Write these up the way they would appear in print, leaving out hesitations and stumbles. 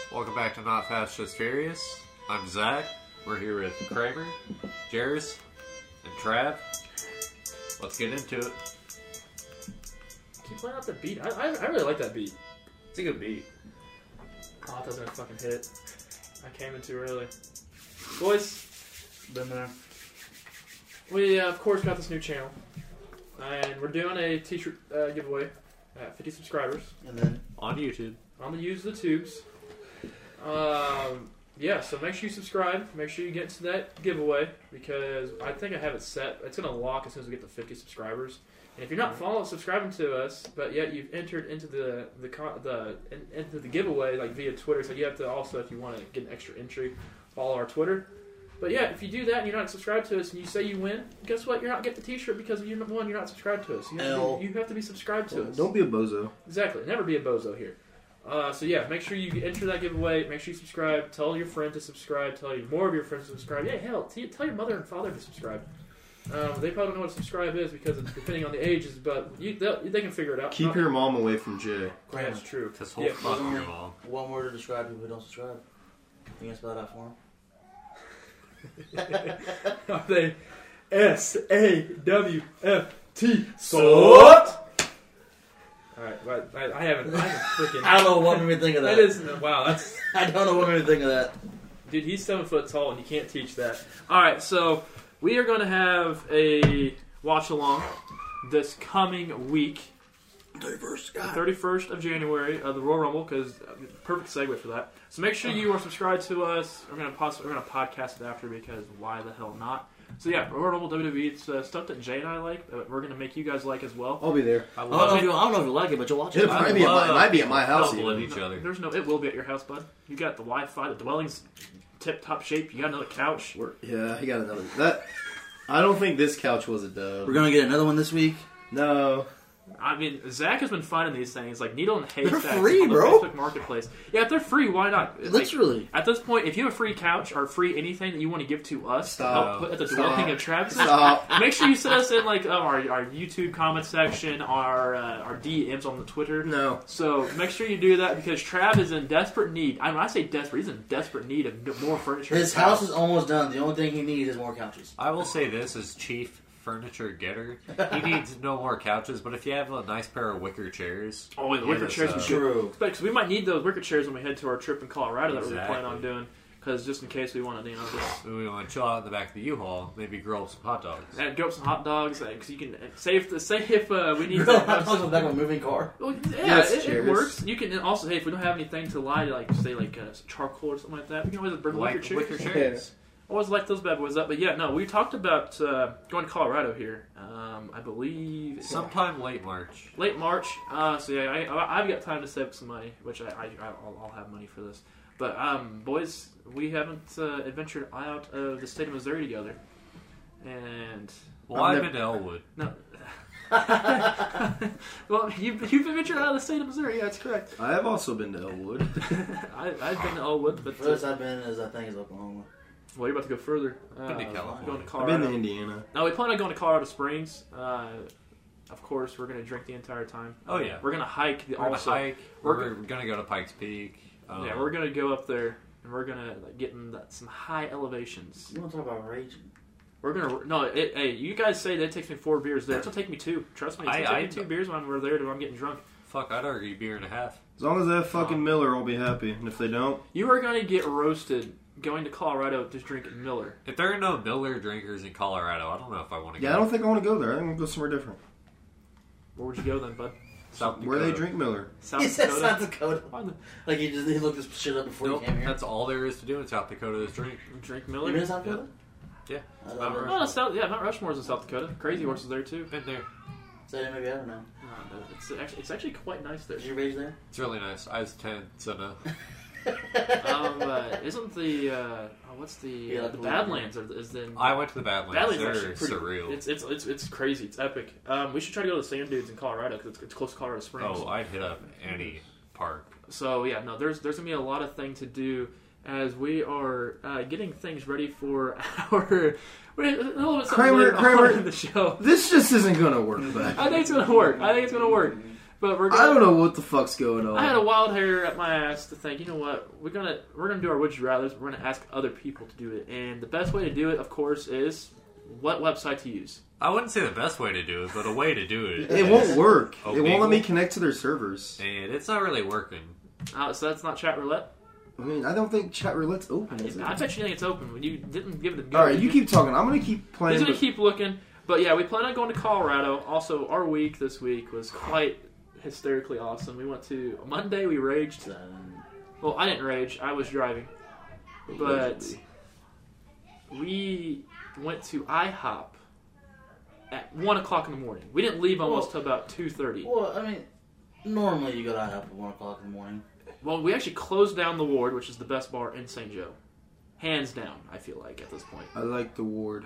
Welcome back to Not Fast, Just Furious. I'm Zach. We're here with Kramer, Jairus, and Trav. Let's get into it. Keep playing out the beat. I really like that beat. It's a good beat. Oh, it doesn't fucking hit. I came in too early. Boys, Been there. we of course got this new channel. And we're doing a t-shirt giveaway at 50 subscribers. And then On YouTube. On the Use the Tubes. Yeah, so make sure you subscribe. Make sure you get into that giveaway because I think I have it set. It's going to lock as soon as we get to 50 subscribers. And if you're not subscribing to us, but yet you've entered into into the giveaway like via Twitter, so you have to also, if you want to get an extra entry, follow our Twitter. But yeah, if you do that and you're not subscribed to us and you say you win, guess what? You're not getting the t-shirt because you're not subscribed to us. You have to be subscribed to us. Don't be a bozo. Exactly. Never be a bozo here. So yeah, make sure you enter that giveaway. Make sure you subscribe. Tell your friend to subscribe. Tell more of your friends to subscribe. Yeah, hell, tell your mother and father to subscribe. They probably don't know what a subscribe is because it's depending on the ages, but they can figure it out. Keep your mom away from Jay. That's true. This whole Yeah. fucking your mom. one word to describe people who don't subscribe. You can spell that out for them. Are they SAWFT? Sort? Alright, but I haven't freaking. I don't know what made me think of that. That is wow. That's I don't know what made me think of that. dude. He's 7 foot tall and you can't teach that. All right, so we are going to have a watch along this coming week. 31st of January of the Royal Rumble, because perfect segue for that. So make sure you are subscribed to us. We're gonna podcast it after because why the hell not? So yeah, Royal Rumble WWE. It's stuff that Jay and I like. We're gonna make you guys like as well. I'll be there. I I don't know if you like it, but you'll watch it. It might be at my house. Doubling Even. each other. There's no. It will be at your house, bud. You got the Wi-Fi. The dwelling's tip-top shape. You got another couch. Yeah, he got another. That. I don't think this couch was a dub. We're gonna get another one this week. No. I mean, Zach has been finding these things like needle and haystack They're free, on the bro. Facebook Marketplace. Yeah, if they're free, why not? Like, Literally. at this point, if you have a free couch or free anything that you want to give to us to help put at the dwelling of Travis, make sure you send us in like our YouTube comment section, our DMs on the Twitter. No. So make sure you do that because Trav is in desperate need. I mean, I say desperate. He's in desperate need of more furniture. His house is almost done. The only thing he needs is more couches. I will say this as chief furniture getter. He needs no more couches, but if you have a nice pair of wicker chairs... Oh, the wicker chairs would be good. True. Because we might need those wicker chairs when we head to our trip in Colorado that we're Exactly. planning on doing. Because just in case we want to, just... We want to chill out in the back of the U-Haul, maybe grill up some hot dogs. And go up some hot dogs, because you can say if we need Real to hot have dogs on the some. back of a moving car. Well, yeah, Yes, it cheers. works. You can also, hey, if we don't have anything to light, like say charcoal or something like that, we can always burn Like wicker chairs. wicker chairs. Always light those bad boys up. But yeah, no, we talked about going to Colorado here. I believe Sometime late March. late March. So yeah, I've got time to save up some money, which I'll have money for this. But boys, we haven't adventured out of the state of Missouri together, and Well, I've been to Elwood. no. Well, you've adventured out of the state of Missouri. Yeah, that's correct. I have also been to Elwood. I've been to Elwood, but Furthest I've been is I think is Oklahoma. well, you're about to go further. Been to California. Going to I've Colorado. been to Indiana. No, we plan on going to Colorado Springs. Of course, we're going to drink the entire time. Oh, yeah. We're going to hike. We're going to also. hike. We're We're going to go to Pikes Peak. Yeah, we're going to go up there, and we're going to get in some high elevations. You want to talk about raging? We're going to... No, hey, you guys say that it takes me 4 beers there. It'll take me 2. Trust me, it'll take me 2 beers when we're there till I'm getting drunk. Fuck, I'd argue beer and a half. As long as they have fucking Miller, I'll be happy. And if they don't, You are going to get roasted going to Colorado to drink Miller. If there are no Miller drinkers in Colorado, I don't know if I want to go. yeah, I don't think I want to go there. I think I'm gonna go somewhere different. Where would you go then, bud? South Where they Dakota. drink Miller. South He said Dakota? South Dakota. Why the- Like he looked this shit up before Nope, he came here. that's all there is to do in South Dakota is drink. Drink You Miller? been to South Dakota? Yeah. I Mount love it. Rushmore. No, Mount Rushmore's in South Dakota. Crazy Horse is there too. Been there. Say that maybe I don't know. It's actually quite nice there. Did you rage there? It's really nice. I was 10, so no. Isn't the what's the Yeah, the the Badlands is then I went to the Badlands. Badlands are They're actually surreal. It's crazy. It's epic. We should try to go to the Sand Dunes in Colorado because it's close to Colorado Springs. Oh, I'd hit up any park. So yeah, no, there's gonna be a lot of thing to do as we are getting things ready for our. A little bit something Kramer- later on Kramer. in the show. This just isn't gonna work, but I think it's gonna work. But we're I don't know what the fuck's going on. I had a wild hair at my ass to think, you know what, we're gonna do our would you rather's. We're gonna ask other people to do it, and the best way to do it, of course, is what website to use. I wouldn't say the best way to do it, but a way to do it. It won't work. Oh, It won't let me Omegle? connect to their servers. And it's not really working. So that's not chat roulette. I mean, I don't think chat roulette's open. Is it? I bet you think it's open when you didn't give it a go. All right, you keep talking. I'm gonna keep playing. He's gonna but- keep looking. But yeah, we plan on going to Colorado. Also, our week this week was quite hysterically awesome. We went to Monday. We raged. Well, I didn't rage. I was driving. But we went to IHOP at 1 o'clock in the morning. We didn't leave almost till about 2:30. Well, I mean, normally you go to IHOP at 1 o'clock in the morning. Well, we actually closed down the Ward, which is the best bar in St. Joe. Hands down, I feel like, at this point. I like the ward.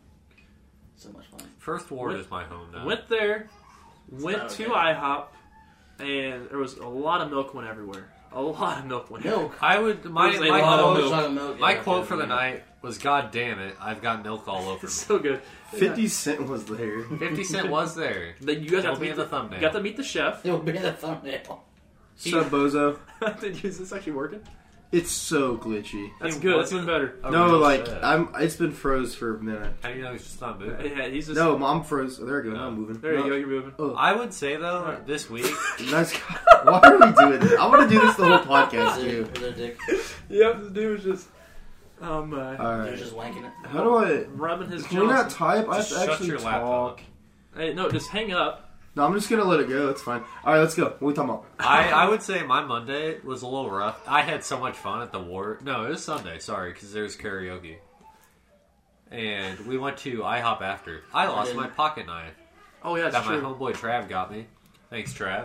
So much fun. First Ward is my home now. Went there, went not to okay. IHOP, and there was a lot of milk went everywhere. A lot of milk went Milk. I would my There's a lot of Oh, milk. chocolate milk. my Yeah, quote for the yeah. night was, "God damn it, I've got milk all over me." It's so good. 50 Cent was there. 50 Cent was there. Then you guys It'll got to be meet in the thumbnail. Got to meet the chef. It will be in the thumbnail. Sub Bozo. Is this actually working? It's so glitchy. That's He good. That's wasn't even better. a No, real like chef. it's been froze for a minute. How do you know he's just not moving? Yeah, he's just. No, mom froze. Oh, there we go. No. Now I'm moving. There you No. go. You're moving. Oh, I would say though, this week, nice. Why are we doing this? I want to do this the whole podcast Is too. it their dick? Yep, this dude was just. Oh my. All They're right. just wanking it. How do I? Rubbing his Can we not Johnson. type? I have Just to shut actually your laptop. talk. Hey, no, just hang up. No, I'm just gonna let it go. It's fine. All right, let's go. What are we talking about? I would say my Monday was a little rough. I had so much fun at the Ward. No, it was Sunday. Sorry, because there's karaoke, and we went to IHOP after. I lost my pocket knife Oh yeah, that that's my true. homeboy Trav got me. Thanks, Trav.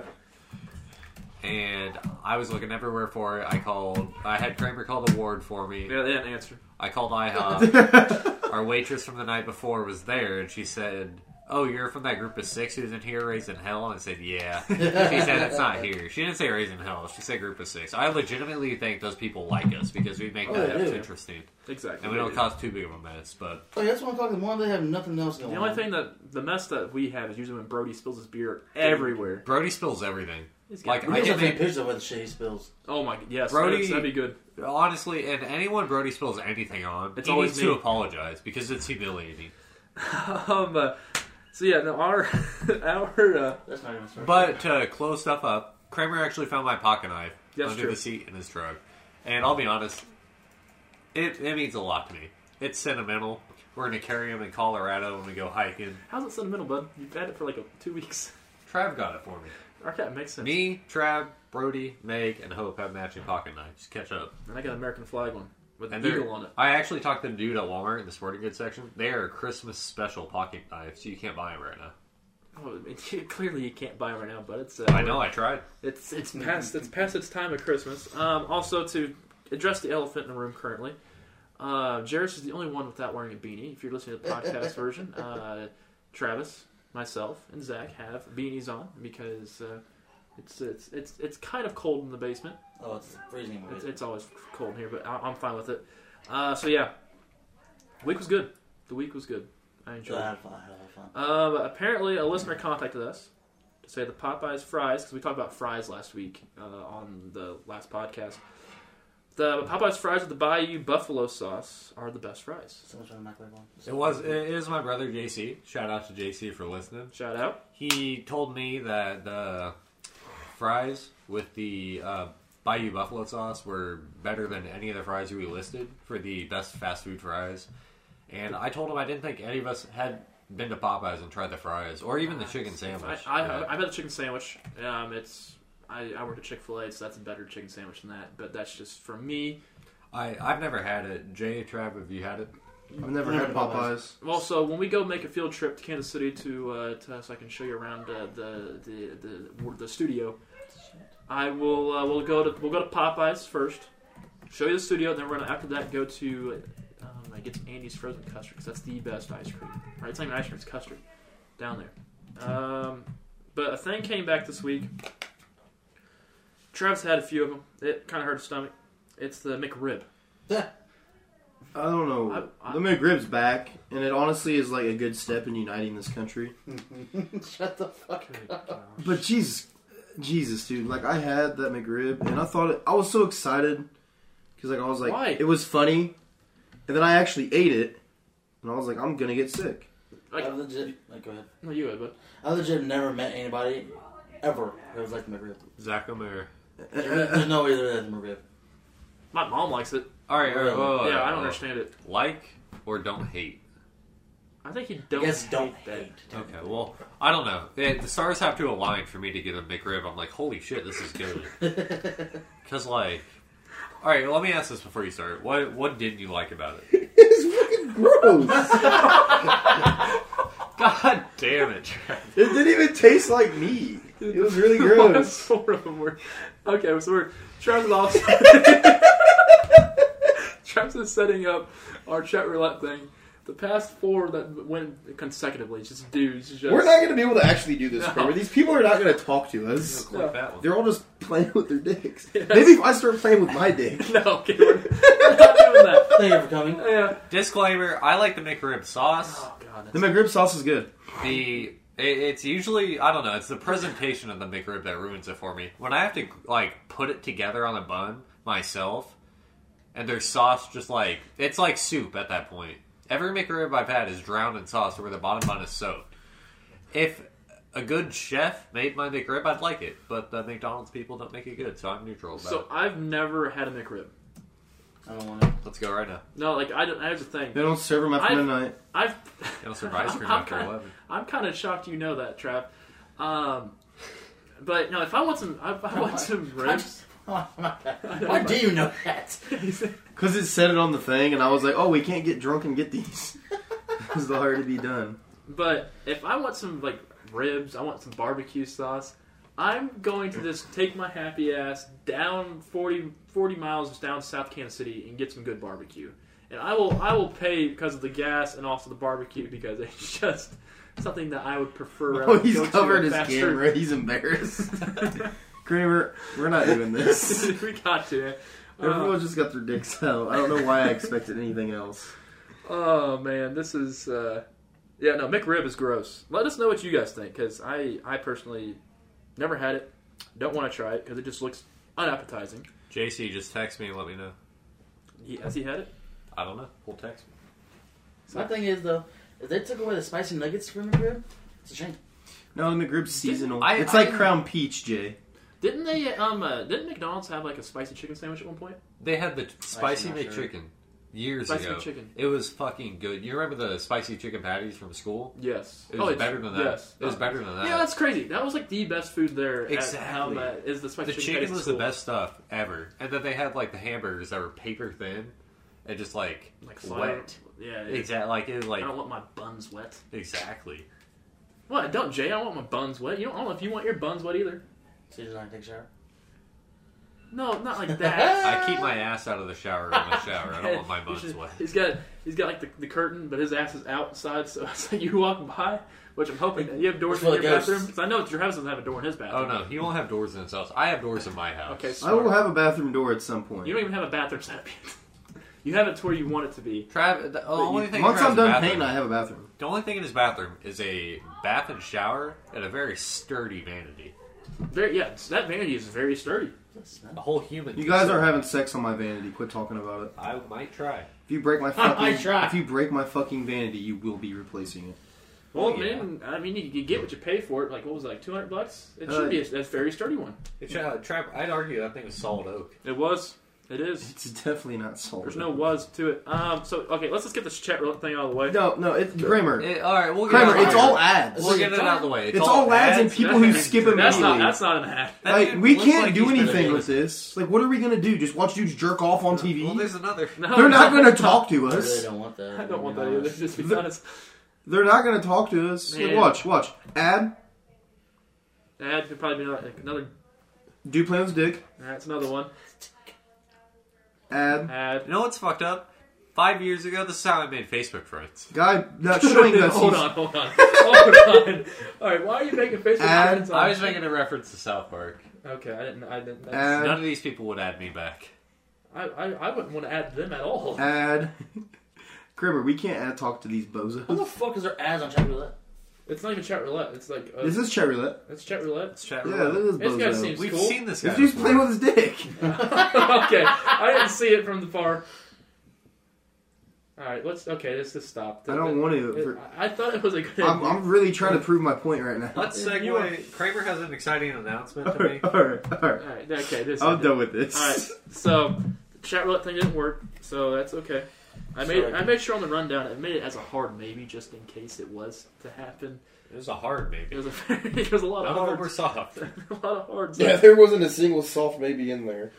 And I was looking everywhere for it. I had Kramer call the Ward for me. Yeah, they didn't answer. I called IHOP. Our waitress from the night before was there, and she said, "Oh, you're from that group of 6 who's in here raising hell?" And I said, "Yeah." She said, "It's not here." She didn't say raising hell. She said group of 6. I legitimately think those people like us because we make Oh, that they episode do. interesting. Exactly. And we don't cause too big of a mess, but Oh, yeah, that's 1 o'clock in the morning. They have nothing else going The on. only thing that the mess that we have is usually when Brody spills his beer everywhere. Brody spills everything. He's got- Like, We I can can take make, pictures of what the shit he spills. Oh my, yes, Brody- that'd be good. honestly, and anyone Brody spills anything on, It's he always needs to me. apologize because it's humiliating. So yeah, no, our That's not even started. But to close stuff up, Kramer actually found my pocket knife That's under true. the seat in his truck. And I'll be honest, it means a lot to me. It's sentimental. We're going to carry him in Colorado when we go hiking. how's it sentimental, bud? You've had it for like 2 weeks. Trav got it for me. Okay, makes sense. Me, Trav, Brody, Meg, and Hope have matching pocket knives. Catch up. And I got an American flag one with And an they're- eagle on it. I actually talked to the dude at Walmart in the sporting goods section. They are a Christmas special pocket knives, so you can't buy them right now. Oh, clearly you can't buy it right now, but it's. I know, I tried. It's past its time of Christmas. Also, to address the elephant in the room currently, Jairus is the only one without wearing a beanie. If you're listening to the podcast version, Travis, myself, and Zach have beanies on because it's kind of cold in the basement. Oh, it's freezing. It's always cold in here, but I'm fine with it. So yeah, week was good. The week was good. I enjoyed I it. had fun. I had a lot of fun. Apparently, a listener contacted us to say the Popeyes fries, because we talked about fries last week on the last podcast. The Popeyes fries with the Bayou buffalo sauce are the best fries. So much on the microwave one. It is my brother JC. Shout out to JC for listening. Shout out. He told me that the fries with the Bayou buffalo sauce were better than any of the fries we listed for the best fast food fries. And I told him I didn't think any of us had been to Popeyes and tried the fries or even the chicken sandwich. I've had the chicken sandwich. I worked at Chick-fil-A, so that's a better chicken sandwich than that. But that's just for me. I've never had it. Jay, Trav, have you had it? I've never had Popeyes. Well, so when we go make a field trip to Kansas City so I can show you around the studio, we'll go to Popeyes first, show you the studio, then we're gonna after that go to get some Andy's frozen custard because that's the best ice cream. Right, it's not even ice cream, it's custard down there. But a thing came back this week. Travis had a few of them. It kind of hurt his stomach. It's the McRib. I don't know. I- The McRib's back, and it honestly is like a good step in uniting this country. Shut the fuck up. But Jesus, Jesus, dude. Like, I had that McRib, and I thought I was so excited because, like, I was like, Why? it was funny, and then I actually ate it, and I was like, I'm gonna get sick. Like, I legit. Like, go ahead. no, you would, but I legit never met anybody ever that was like the McRib. Zach O'Mara. There's no way they're the McRib. my mom likes it. All right, whoa, Yeah, I don't understand it. Like or don't hate? I think you I don't. guess don't that. hate. Okay, well, I don't know. The stars have to align for me to get a McRib. I'm like, holy shit, this is good. Because, like... Alright, let me ask this before you start. What didn't you like about it? It's fucking gross. God damn it, Trav. It didn't even taste like meat. It was really gross. Sort of them were. Okay, so we're Travis off. Travis is setting up our chat roulette thing. The past 4 that went consecutively, just dudes. Just, We're not going to be able to actually do this, No. Kramer. These people are not going to talk to us. Click that one. They're all just playing with their dicks. Yes. Maybe if I start playing with my dick. No, okay, we're not doing that. Thank you for coming. Yeah. Disclaimer, I like the McRib sauce. Oh god. The McRib sauce is good. It's usually, I don't know, it's the presentation of the McRib that ruins it for me. When I have to, like, put it together on a bun myself, and there's sauce just like, it's like soup at that point. Every McRib I've had is drowned in sauce where the bottom bun is soaked. If a good chef made my McRib, I'd like it. But the McDonald's people don't make it good, so I'm neutral about So it. I've never had a McRib. I don't want to. Let's go right now. No, like I don't. Here's the thing. They don't serve them after I've- midnight. I've. You don't serve ice cream I'm after kinda- 11. I'm kind of shocked you know that, Trav. But no, if I want some ribs. Why do you know that? Because it said it on the thing, and I was like, oh, we can't get drunk and get these. Because they'll already be done. But if I want some like ribs, I want some barbecue sauce. I'm going to just take my happy ass down 40 miles down South Kansas City and get some good barbecue. And I will pay because of the gas and also the barbecue because it's just something that I would prefer. Oh, he's Go to covered a his fast camera. He's embarrassed. Kramer, we're not doing this. food- we got to. Everyone just got their dicks out. I don't know why I expected anything else. Oh man, this is yeah. No, McRib is gross. Let us know what you guys think because I personally never had it. Don't want to try it because it just looks unappetizing. JC, just text me and let me know. Has he had it? I don't know. We'll text me. My thing is though, if they took away the spicy nuggets from McRib, it's a shame. No, the McRib's seasonal. I- it's I like didn't- Crown Peach, Jay. Didn't they? Didn't McDonald's have like a spicy chicken sandwich at one point? They had the spicy not sure. McChicken years Spicy ago. McChicken. It was fucking good. You remember the spicy chicken patties from school? Yes. It was it's- better than that. Yes. It was better than that. Yeah, that's crazy. That was like the best food there. Exactly. Is the spicy The chicken chicken patties was at the school. best stuff ever. And then they had like the hamburgers that were paper thin and just like Like wet. Yeah. Exactly. Like it was I like don't want my buns wet. exactly. What? Don't Jay? I don't want my buns wet. I don't know if you want your buns wet either. So you just want to take a shower? No, not like that. I keep my ass out of the shower in the shower. I don't want my buns wet. He's got like the curtain, but his ass is outside, so it's like you walk by, which I'm hoping that you have doors It's in full your of ghosts. bathroom. Because I know your house doesn't have a door in his Oh bathroom. no, he won't have doors in his house. I have doors in my house. Okay, I smart. will have a bathroom door at some point. You don't even have a bathroom set up yet. You have it to where you want it to be. The only thing Once in I'm Trav's done bathroom- painting, I have a bathroom. The only thing in his bathroom is a bath and shower and a very sturdy vanity. That vanity is very sturdy. A whole human. You guys are having sex on my vanity. Quit talking about it. I might try. If you break my I fucking, try. if you break my fucking vanity, you will be replacing it. Well, yeah. man, I mean, you get what you pay for it. Like, what was it, like $200? It Uh, should be a very sturdy one. I'd argue that thing was solid oak. It was. It is. It's definitely not solid. There's no was to it. So okay, let's just get this chat thing out of the way. No, it's Kramer. All right, we'll get Kramer, it out it's of all the way. ads. We'll get it out of the way. It's all ads and people who skip immediately. That's not an ad. That Like, dude we looks can't like do he's been anything doing- with this. Like, what are we gonna do? Just watch dudes jerk off on TV? Well, there's another. No, They're not no, gonna no. talk to I really us. don't want that. I don't want to that be either. honest. Just be honest. They're not gonna talk to us. Like, Man. watch. Ad. Ad could probably be like another. Do play with dick. That's another one. Ad. Ad. You know what's fucked up? 5 years ago, this is how I made Facebook friends. Guy not showing us. Hold he's- on. Hold on. All right, why are you making Facebook Ad. friends on- I was making a reference to South Park. Okay, I didn't. That's, Ad. None of these people would add me back. I wouldn't want to add them at all. Ad. Kramer, we can't talk to these How bozos. the fuck is there ads on Chat Roulette? It's not even chat roulette. It's like This is chat roulette. it's chat roulette. Let's chat Yeah, roulette. this is This guy bozo. seems We've cool. seen this guy. This dude's before. playing with his dick. Okay, I didn't see it from the far. All right, let's just stop. I don't want to. I thought it was a good. I'm really trying to prove my point right now. Let's segue. Kramer has an exciting announcement to make. Alright. All right, okay, this. I'm done with this. All right, so the chat roulette thing didn't work, so that's okay. I made sure on the rundown I made it as a hard maybe just in case it was to happen. It was a hard maybe. It was it was a lot of None of them hards. were soft. A lot of hards. Yeah, there wasn't a single soft maybe in there.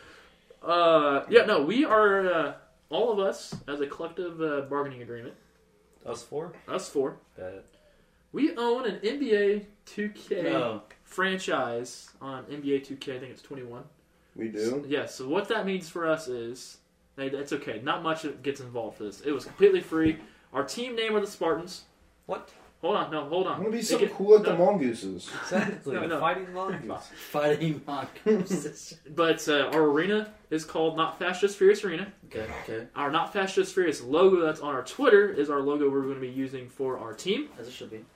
We are all of us as a collective bargaining agreement. Us four. Us four. That We own an NBA 2K No. franchise on NBA 2K. I think it's 21. We do. Yes. So what that means for us is, hey, it's okay. Not much gets involved for this. It was completely free. Our team name are the Spartans. what? Hold on. No, hold on. I'm gonna be It something get- cool like no. the mongooses. Exactly. No, the no. fighting mongoose. Fighting mongooses. But our arena is called Not Fast Just Furious Arena. Okay. Our Not Fast Just Furious logo that's on our Twitter is our logo we're going to be using for our team. As it should be.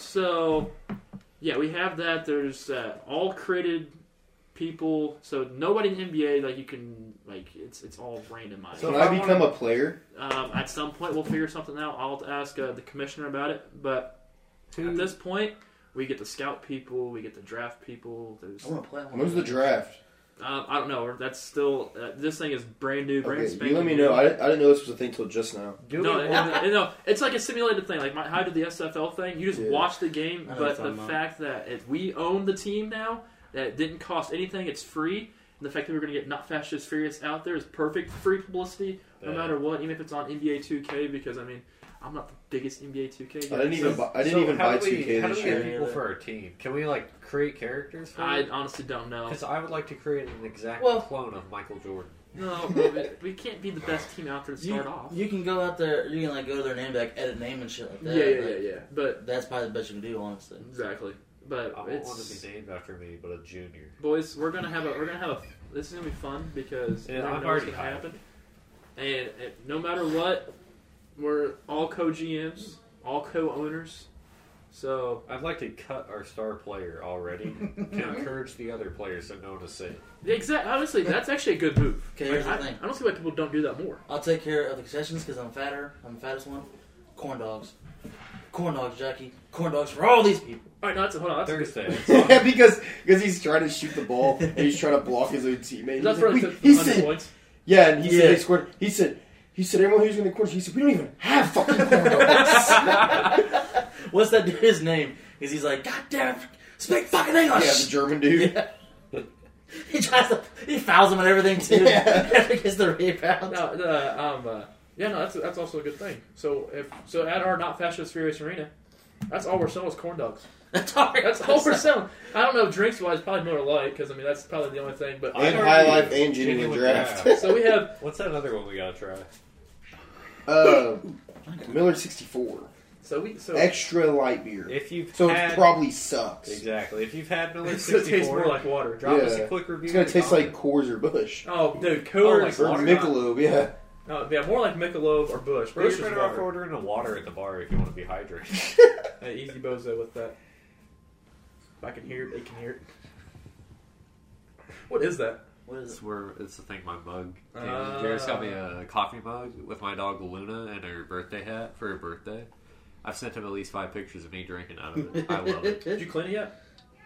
So, yeah, we have that. There's all created people. So nobody in the NBA, like, you can, like, it's all randomized. So Can I become a player? At some point, we'll figure something out. I'll ask the commissioner about it. But at this point, we get to scout people. We get to draft people. There's, I want to play. When's the draft? I don't know. That's still this thing is brand new, brand Okay, spanking you let me new. know. I didn't know this was a thing till just now. No, it's like a simulated thing. Like how did the SFL thing? You just Yeah. watch the game, I know but what the you're talking fact that we own the team now, that it didn't cost anything, it's free, and the fact that we're going to get Not Fast Just Furious out there is perfect free publicity, no Yeah. matter what, even if it's on NBA 2K, because, I mean, I'm not the biggest NBA 2K guy. I didn't even buy 2K How do this we get year. people for our team? Can we like create characters? For I honestly don't know. Because I would like to create an exact Well- clone of Michael Jordan. No, we can't be the best team out there to start off. You can go out there. You can like go to their name, like edit name and shit like that. Yeah. Like, But That's probably the best you can do, honestly. exactly. But I don't it's want to be named after me, but a junior. boys, we're gonna have a. This is gonna be fun because Yeah, we don't I'm know what's already gonna hyped. happen. And no matter what, we're all co-GMs, all co-owners. So I'd like to cut our star player already to encourage the other players to know to say. honestly, that's actually a good move. Okay, here's I the thing. don't see why people don't do that more. I'll take care of the concessions because I'm fatter. I'm the fattest one. Corn dogs. Corn dogs, Jackie. Corn dogs for all these people. All right, no, hold on. That's a good Thursday. Yeah, because he's trying to shoot the ball and he's trying to block his own teammate. That's He's for like, the he 100 said, points. yeah, and he Yeah. said they scored. He said everyone who's in the corner. He said we don't even have fucking corn dogs. What's that dude's name? Because he's like, God damn it, speak fucking English. Yeah, the German dude. Yeah. He fouls him and everything too. Yeah. Never gets the rebound. That's also a good thing. So at our Not Fast Just Furious Arena, that's all we're selling is corn dogs. That's all. That's all we're selling. I don't know drinks wise, probably Miller Lite because I mean that's probably the only thing. But And I'd High argue Life and Genuine Genuine Draft. Draft. so we have What's that other one we gotta try? Miller 64. so Extra light beer. If you've So had, it probably sucks. exactly. If you've had Miller it tastes 64, more like water. Drop Yeah. us. us a quick review. It's gonna in the taste like comments. Coors or Bush. Oh, dude, Oh, Coors like Or water? Michelob, yeah. No, yeah, more like Michelob or Bush. But Bush you're is better off water. ordering a water at the bar if you want to be hydrated. Hey, easy bozo with that. If I can hear it, they can hear it. What is that? What is It's it? where it's the thing. My mug. Ah. Jared's got me a coffee mug with my dog Luna and her birthday hat for her birthday. I've sent him at least 5 pictures of me drinking out of it. I love it. Did you clean it yet?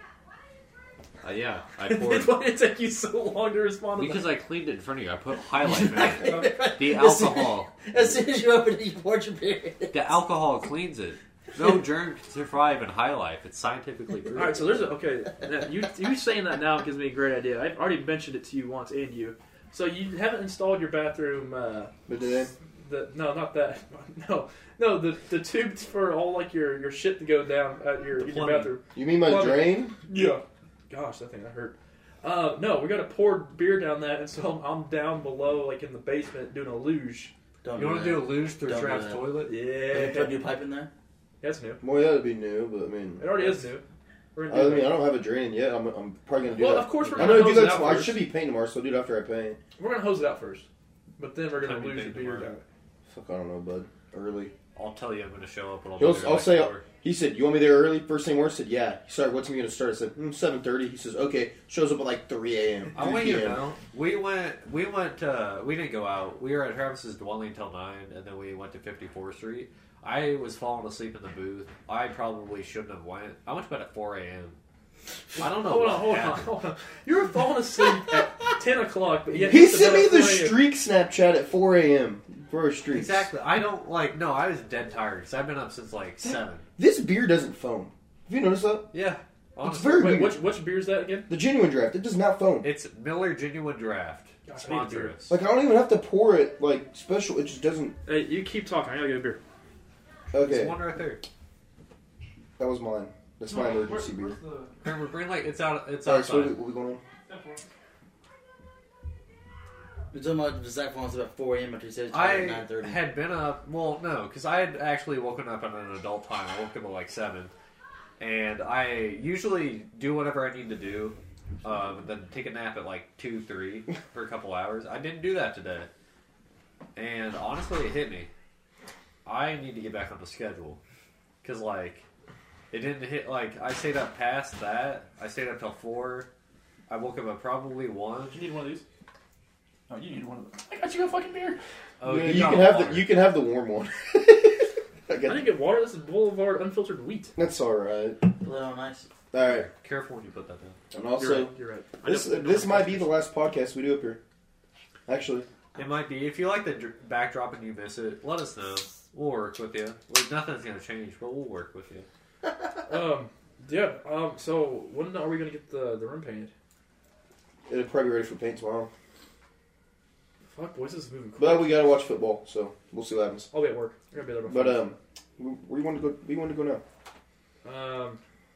Yeah, I poured Why did it take you so long to respond to because that? I cleaned it in front of you. I put highlight in it. The alcohol, As soon as you open it, you poured your beer. the alcohol cleans it. No germ can survive in high life. It's scientifically proven. All right, so there's you saying that now gives me a great idea. I've already mentioned it to you once and you. So you haven't installed your bathroom. But then, No, not that. No, the tubes for all like your shit to go down at in your plumbing. bathroom. you mean my Plumbing. drain? Yeah. Gosh, that thing that hurt. No, we got to pour beer down that, and so I'm down below, like in the basement, doing a luge. Don't You want to do a that. luge through Don't do Travis' that. toilet? Yeah, Put a new pipe in there. that's new. Well, yeah, it'd be new, but I mean, It already is new. We're I gonna do mean, I that. don't have a drain yet. I'm probably gonna do Well, that. of course we're I'm gonna gonna do hose it that out tomorrow. I first. should be painting tomorrow, so I'll do it after I paint. We're gonna hose it out first, but then we're gonna Time to lose the paint beer tomorrow. down. Fuck, I don't know, bud. Early. I'll tell you I'm going to show up. And I'll be there say- next door. He said, "You want me there early?" First thing Morris said, "Yeah." He started, "What time are you going to start?" I said, 7:30. He says, "Okay." Shows up at like 3 a.m. I 3 want you to p.m. know, we didn't go out. We were at Travis's dwelling until 9, and then we went to 54th Street. I was falling asleep in the booth. I probably shouldn't have went. I went to bed at 4 a.m. I don't know. Hold on. You were falling asleep at 10 o'clock, but yet He you went to sent bed me at the 4 a.m. streak Snapchat at 4 a.m. for our streaks. Exactly. I don't No, I was dead tired because I've been up since like 7. This beer doesn't foam. Have you noticed that? Yeah. It's Honestly. very Wait, weird. which beer is that again? The genuine draft. It does not foam. It's Miller Genuine Draft. Gosh, I need Sponsor beer. us. Like I don't even have to pour it like special. It just doesn't. Hey, you keep talking. I gotta get a beer. Okay, There's one right there. that was mine. That's my emergency beer. Remember, bring like it's Alright, outside. so what we going on? You're talking about Zach falling asleep at 4 a.m. after he said it's I at 9:30. had been up. Well, no, because I had actually woken up at an adult time. I woke up at like 7, and I usually do whatever I need to do, and then take a nap at like 2, 3 for a couple hours. I didn't do that today, and honestly, it hit me. I need to get back on the schedule because like it didn't hit. Like I stayed up past that. I stayed up till 4. I woke up at probably 1. You need one of these? Oh, you need one of them. I got you a fucking beer. Oh, Yeah, you you got can have water. the the warm one. I didn't get water. This is Boulevard unfiltered wheat. That's all right. Put it on ice. All right, Careful when you put that down. and also You're right. this might be the last podcast we do up here. Actually, It might be. If you like the backdrop and you miss it, let us know. We'll work with you. Like, nothing's going to change, but we'll work with you. So when are we gonna get the room painted? it'll probably be ready for paint tomorrow. Fuck, boys, this is moving quick. But we gotta watch football, so we'll see what happens. I'll be at work. I'm gonna be there But before. where you want to go? Where you want to go now?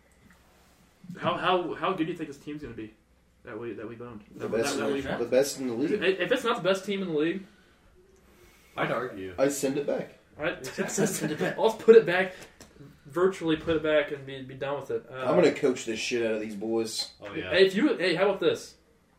How good do you think this team's gonna be that we've owned? The That- best, that we've- the best in the league. If it's not the best team in the league, I'd argue. I send it back. I'll put it back, virtually put it back, and be done with it. I'm gonna coach this shit out of these boys. Oh, yeah. Hey, how about this?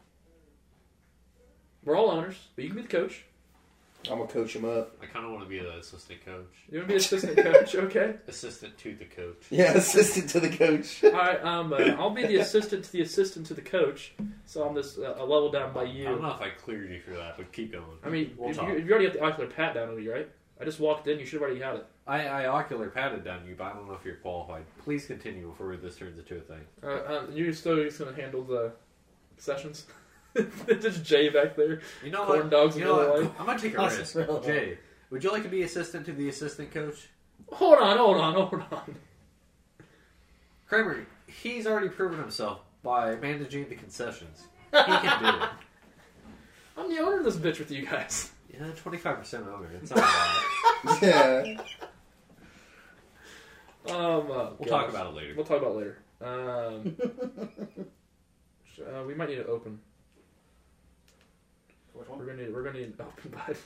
We're all owners, but you can be the coach. I'm gonna coach them up. I kind of want to be the assistant coach. You want to be assistant coach, okay? Assistant to the coach. Yeah, assistant to the coach. All right, I'll be the assistant to the coach. So I'm this a level down by I don't you. know if I cleared you for that, but keep going. I mean, we'll if talk. you already got the ocular pat down on you, right? I just walked in. You should have already had it. I ocular patted down you, but I don't know if you're qualified. Please continue before this turns into a thing. You're still just gonna handle the sessions. Just Jay back there. You know Corn what? dogs You in know Miller what? Lite. I'm going to take a That's risk. real. Jay, would you like to be assistant to the assistant coach? Hold on. Kramer, he's already proven himself by managing the concessions. He can do it. I'm the owner of this bitch with you guys. Yeah, 25% owner. It's not bad. Yeah. We'll talk about it later. We'll talk about it later. We might need to open. Which one? We're gonna need an open, but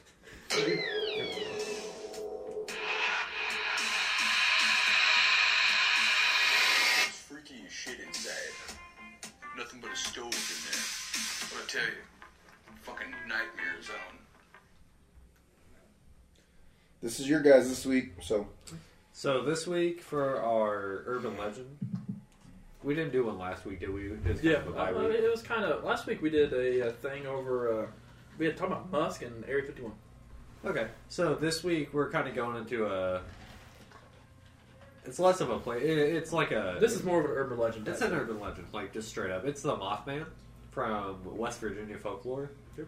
It's freaky as shit inside. Nothing but a stove in there. But I tell you, fucking nightmare zone. This is your guys this week, so So this week for our urban legend, we didn't do one last week, did we? It was kind of a bye week. it was kind of last week. We did a thing over. We had talked about Musk and Area 51. Okay, so this week we're kind of going into a. It's less of a play. It's like a. This is more of an urban legend. It's type an thing. urban legend, like just straight up. It's the Mothman from West Virginia folklore. Yep.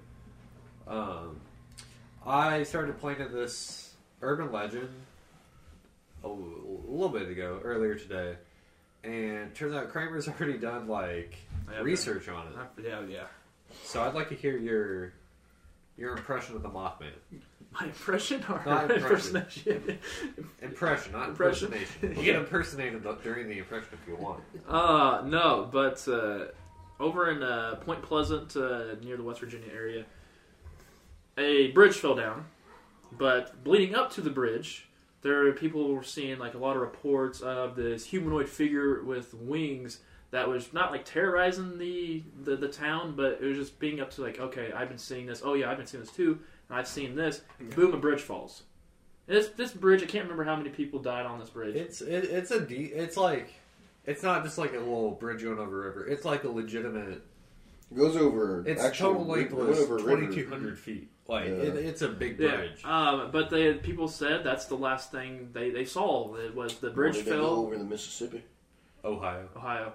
I started playing this urban legend a little bit ago, earlier today, and turns out Kramer's already done like Yeah, research on it. Yeah. So I'd like to hear your impression of the Mothman. My impression or Not impression. impersonation? Impression, not Impression? impersonation. You can impersonate it during the impression if you want. No, but over in Point Pleasant, near the West Virginia area, a bridge fell down. But leading up to the bridge, there are people were seeing like a lot of reports of this humanoid figure with wings that was not like terrorizing the town, but it was just being up to like, okay, I've been seeing this. Oh yeah, I've been seeing this too, and I've seen this. Boom, a bridge falls. This bridge, I can't remember how many people died on this bridge. It's like it's not just like a little bridge going over a river. It's like a legitimate. It goes over. Its actual, total length it went was over a river. 2,200 feet. Like Yeah. it's a big Yeah, bridge. but people said that's the last thing they saw. It was the Or bridge did they go fell. over the Mississippi. Ohio.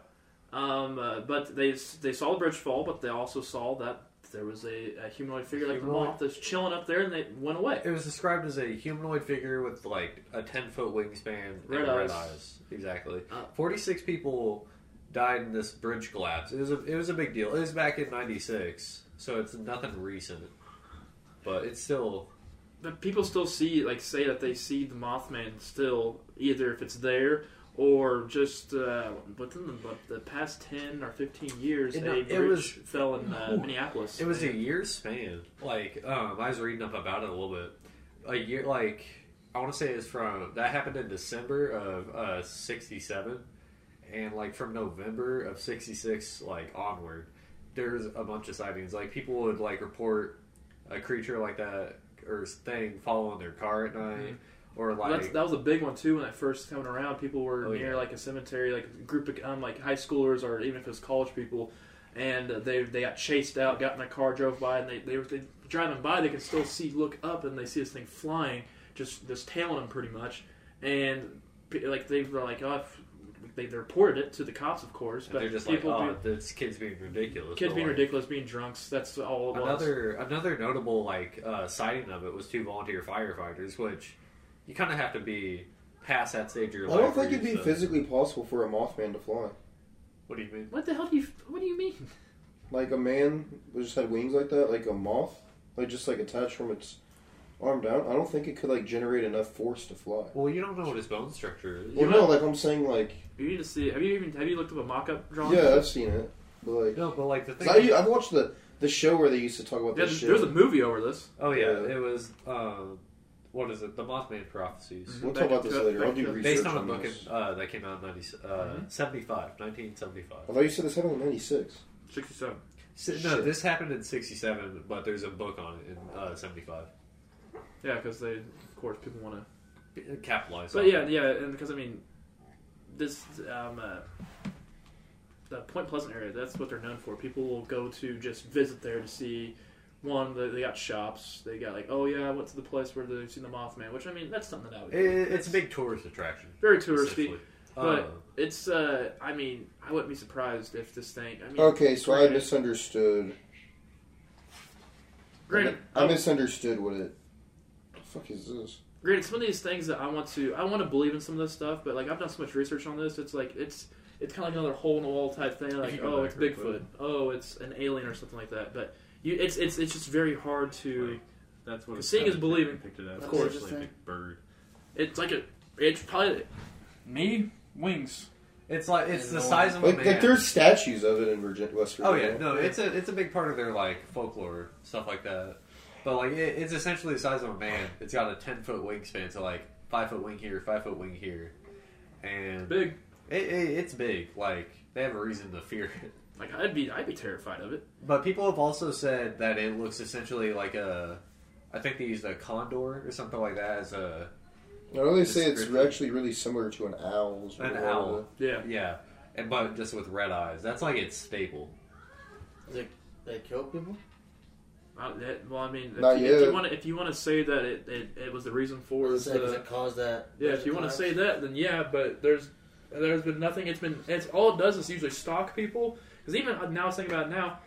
But they saw the bridge fall, but they also saw that there was a humanoid figure like the moth that's chilling up there, and they went away. It was described as a humanoid figure with like a 10-foot wingspan Red and red eyes. eyes. Exactly. Uh. 46 people died in this bridge collapse. It was a big deal. It was back in '96, so it's nothing recent, but it's still. But people still say that they see the Mothman still, either if it's there or just within the past 10 or 15 years, It bridge was- fell in Minneapolis. It was a year span. Like I was reading up about it a little bit. A year, like I want to say it's from that happened in December of '67, and like from November of '66 like onward, there's a bunch of sightings. Like people would like report a creature like that or thing following their car at night, or Well, like that was a big one too when it first coming around. People were Oh, near yeah. like a cemetery, like a group of like high schoolers or even if it was college people, and they got chased out, got in a car, drove by, and they driving by, they can still look up, and they see this thing flying, just tailing them pretty much, and like they were like, oh, they reported it to the cops, of course, and but they're just like, people oh, this kid's being ridiculous. kids But, being like, ridiculous, being drunks. That's all it was. Another notable like sighting of it was 2 volunteer firefighters, which you kind of have to be past that stage of your I life. don't think where it'd be you- physically possible for a Mothman to fly. What do you mean? What do you mean? Like a man that just had wings like that, like a moth, like just like attached from its arm down. I don't think it could like generate enough force to fly. Well, you don't know what his bone structure is. Well, no, like I'm saying, like You need to see. Have you looked up a mock-up drawing? yeah, I've seen it, but like No, but like the 'cause thing. I've watched the show where they used to talk about Yeah, this shit. there's a movie over this. Oh yeah, Yeah. it was. What is it? The Mothman Prophecies. We'll talk about this later. I'll do research Based on a on book this. that came out in 1975. I thought you said this happened in '96. 67. No, Shit. this happened in '67, but there's a book on it in '75. Yeah, because they, of course, people want to. Capitalize. But on yeah, it. yeah, and because I mean, this the Point Pleasant area. That's what they're known for. People will go to just visit there to see. One, they got shops. They got like, oh yeah, I went to the place where they've seen the Mothman. Which I mean, that's something that I would do. It's a big tourist attraction. Very touristy. essentially. But it's. I mean, I wouldn't be surprised if this thing. I mean, Okay, so I granted- misunderstood. Granted, I misunderstood what it. What the fuck is this? Granted, some of these things that I want to believe in some of this stuff, but like I've done so much research on this, it's like it's kind of like another hole in the wall type thing. Like, you go oh, back it's real Bigfoot. quick. Oh, it's an alien or something like that. But it's just very hard to. Like, that's what Seeing is kinda believing. picked it up. Of course. Especially a big bird. It's like it's probably me wings. It's like it's the size of a Like, man. like there's statues of it in West Oh Virginia. yeah, no, it's a big part of their like folklore stuff like that. But like it's essentially the size of a man. It's got a 10-foot wingspan, so like 5-foot wing here, 5-foot wing here, and Big. It's big. Like they have a reason to fear it. Like I'd be terrified of it. But people have also said that it looks essentially like I think they used a condor or something like that as a I know they say it's Description. actually really similar to an owl. is what an a lot of owl. Yeah. Yeah, and but just with red eyes. That's like its staple. They kill people? Well, I mean, Not if yet. you want to say that it was the reason for Because the it caused that. yeah, if you want to say that, then yeah. But there's been nothing. It's all it does is usually stalk people. Because even now, I was thinking about it now,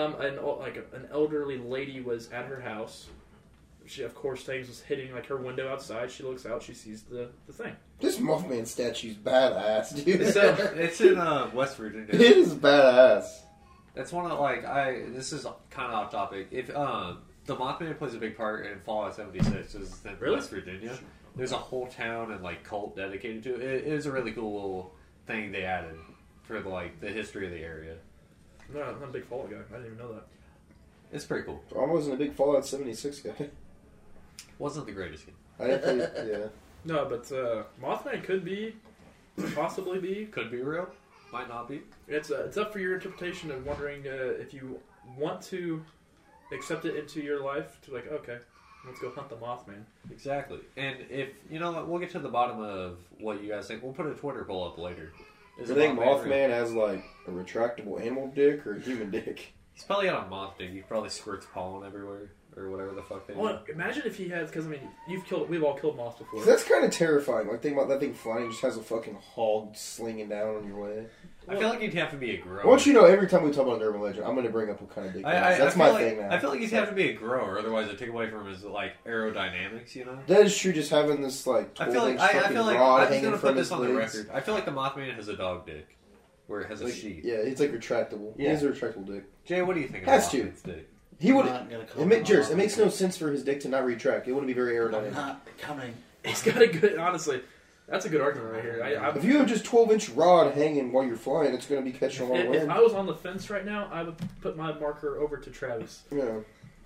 an elderly lady was at her house. She of course things was hitting like her window outside. She looks out, she sees the thing. This Mothman statue's badass, dude. It's in West Virginia. It is badass. That's one of this is kind of off topic. If the Mothman plays a big part in Fallout 76, is in Really? West Virginia. There's a whole town and like cult dedicated to it. It was a really cool little thing they added for the history of the area. No, I'm not a big Fallout guy. I didn't even know that. It's pretty cool. I wasn't a big Fallout 76 guy. Wasn't the greatest game. I didn't play, yeah. No, but Mothman could possibly be. Could be real. Might not be. It's up for your interpretation and wondering if you want to accept it into your life. To like, okay, Let's go hunt the Mothman. Exactly. And if you know, what, we'll get to the bottom of what you guys think. We'll put a Twitter poll up later. Do you think Mothman has like a retractable animal dick or a human dick? He's probably got a moth dick. He probably squirts pollen everywhere or whatever the fuck they do. Well, imagine if he has, because I mean, we've all killed moths before. 'Cause that's kind of terrifying. Like, think about that thing flying, just has a fucking hog slinging down on your way. I feel like he'd have to be a grower. I want you to know, every time we talk about an urban legend, I'm going to bring up what kind of dick that is. That's my thing now. I feel like he'd have to be a grower, otherwise it'd take away from his like aerodynamics. You know. That is true. Just having this like 12-inch fucking rod I'm just hanging gonna from put his this on the legs. record. I feel like the Mothman has a dog dick, where it has a Like, sheath. yeah, it's like retractable. Yeah. He has a retractable dick. Jay, what do you think of Has to. Mothman's dick? He would. Not gonna It, comment on it makes no that. sense for his dick to not retract. It wouldn't be very I'm aerodynamic. not coming. He's got a good, honestly, that's a good argument right here. If you have just 12-inch rod hanging while you're flying, it's going to be catching a lot of If wind. I was on the fence right now, I would put my marker over to Travis. Yeah.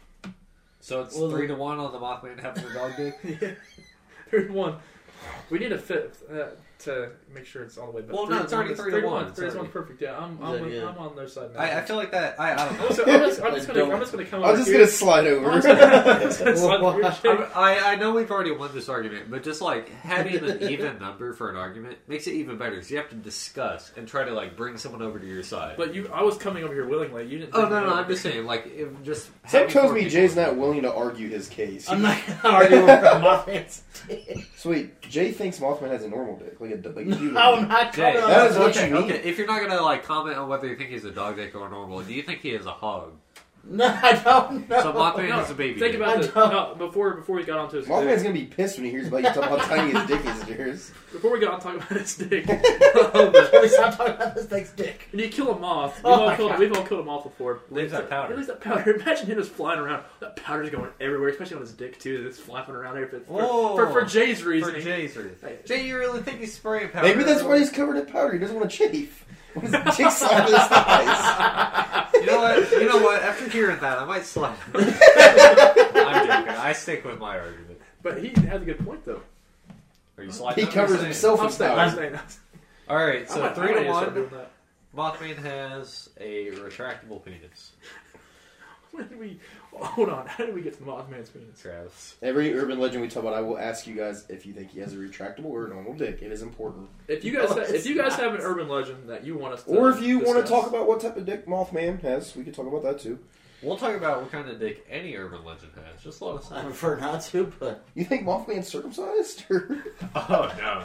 So it's Well, 3-1 on the Mothman having a dog dick. Yeah. 3-1. We need a fifth to make sure it's all the way back. Well, no, it's already 3-1. 3-1's perfect. Yeah, I'm on their side now. I feel like that. I don't know. So I'm just gonna come over I'm just here. going to slide over. I'm just gonna slide over here. I know we've already won this argument, but just like having an even number for an argument makes it even better. So you have to discuss and try to like bring someone over to your side. But I was coming over here willingly. You didn't. Oh bring no, me no, over. I'm just saying. Like, if just Some having tells more me people- Jay's not willing to argue his case. I'm not gonna argue with Mothman's dick. Sweet. Jay thinks Mothman has a normal dick, like a human. No, I'm not Jay, coming on that is what dick. you mean. Okay, if you're not gonna like comment on whether you think he's a dog dick or normal, do you think he has a hog? No, I don't know. So Mothman No, has a baby. think dick. about I this. don't. No, before we got onto his Mothman's dick, gonna be pissed when he hears about you talking about how tiny his dick is. Yours. before we got on talking about his dick, Please stop talking about this thing's dick. when you kill a moth, Oh my God. we've all killed a moth before. Leaves that powder. Leaves that powder. Imagine him just flying around. That powder's going everywhere, especially on his dick too. It's flapping around there for Jay's For reason. Jay's reason. Jay, you really think he's spraying powder? Maybe that's why he's covered in powder. He doesn't want to chafe. His dick slapping his thighs. You know what? You know what? After hearing that, I might slap. I'm joking. I stick with my argument. But he has a good point though. Are you sliding? He up or covers staying? himself I'm in staying. powder. All right, I so might 3 to just start 1. doing that. Mothman has a retractable penis. When did we? Hold on. How did we get to the Mothman's penis? Travis. Every urban legend we talk about, I will ask you guys if you think he has a retractable or a normal dick. It is important. If you guys have an urban legend that you want us to, Or if you want to discuss. talk about what type of dick Mothman has, we can talk about that too. We'll talk about what kind of dick any urban legend has. Just let us I know. prefer not to, but You think Mothman's circumcised? Or? Oh no.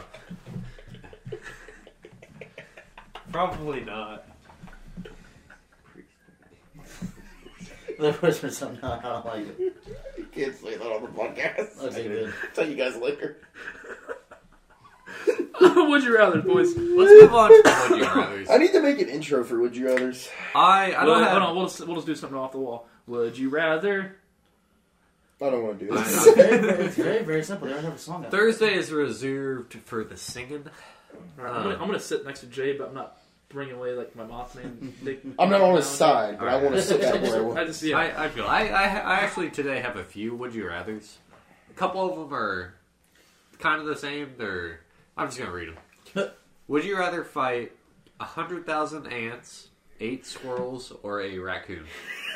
Probably not. there was something I don't like it. You can't say that on the podcast. Okay, good. Tell you guys later. Would you rather, boys? Let's move on to the Would You Rathers. I need to make an intro for Would You Rathers. I don't Hold have. on. We'll just do something off the wall. Would you rather? I don't want to do I this. know. It's very, very simple. They don't have a song out. Thursday is reserved for the singing. All right, I'm gonna sit next to Jay, but I'm not bringing away like my Mothman. Dick. I'm not on his side, but I want to sit back where I I want. just yeah. I feel. I actually today have a few Would You Rathers. A couple of them are kind of the same. I'm just gonna read them. Would you rather fight 100,000 ants, 8 squirrels, or a raccoon?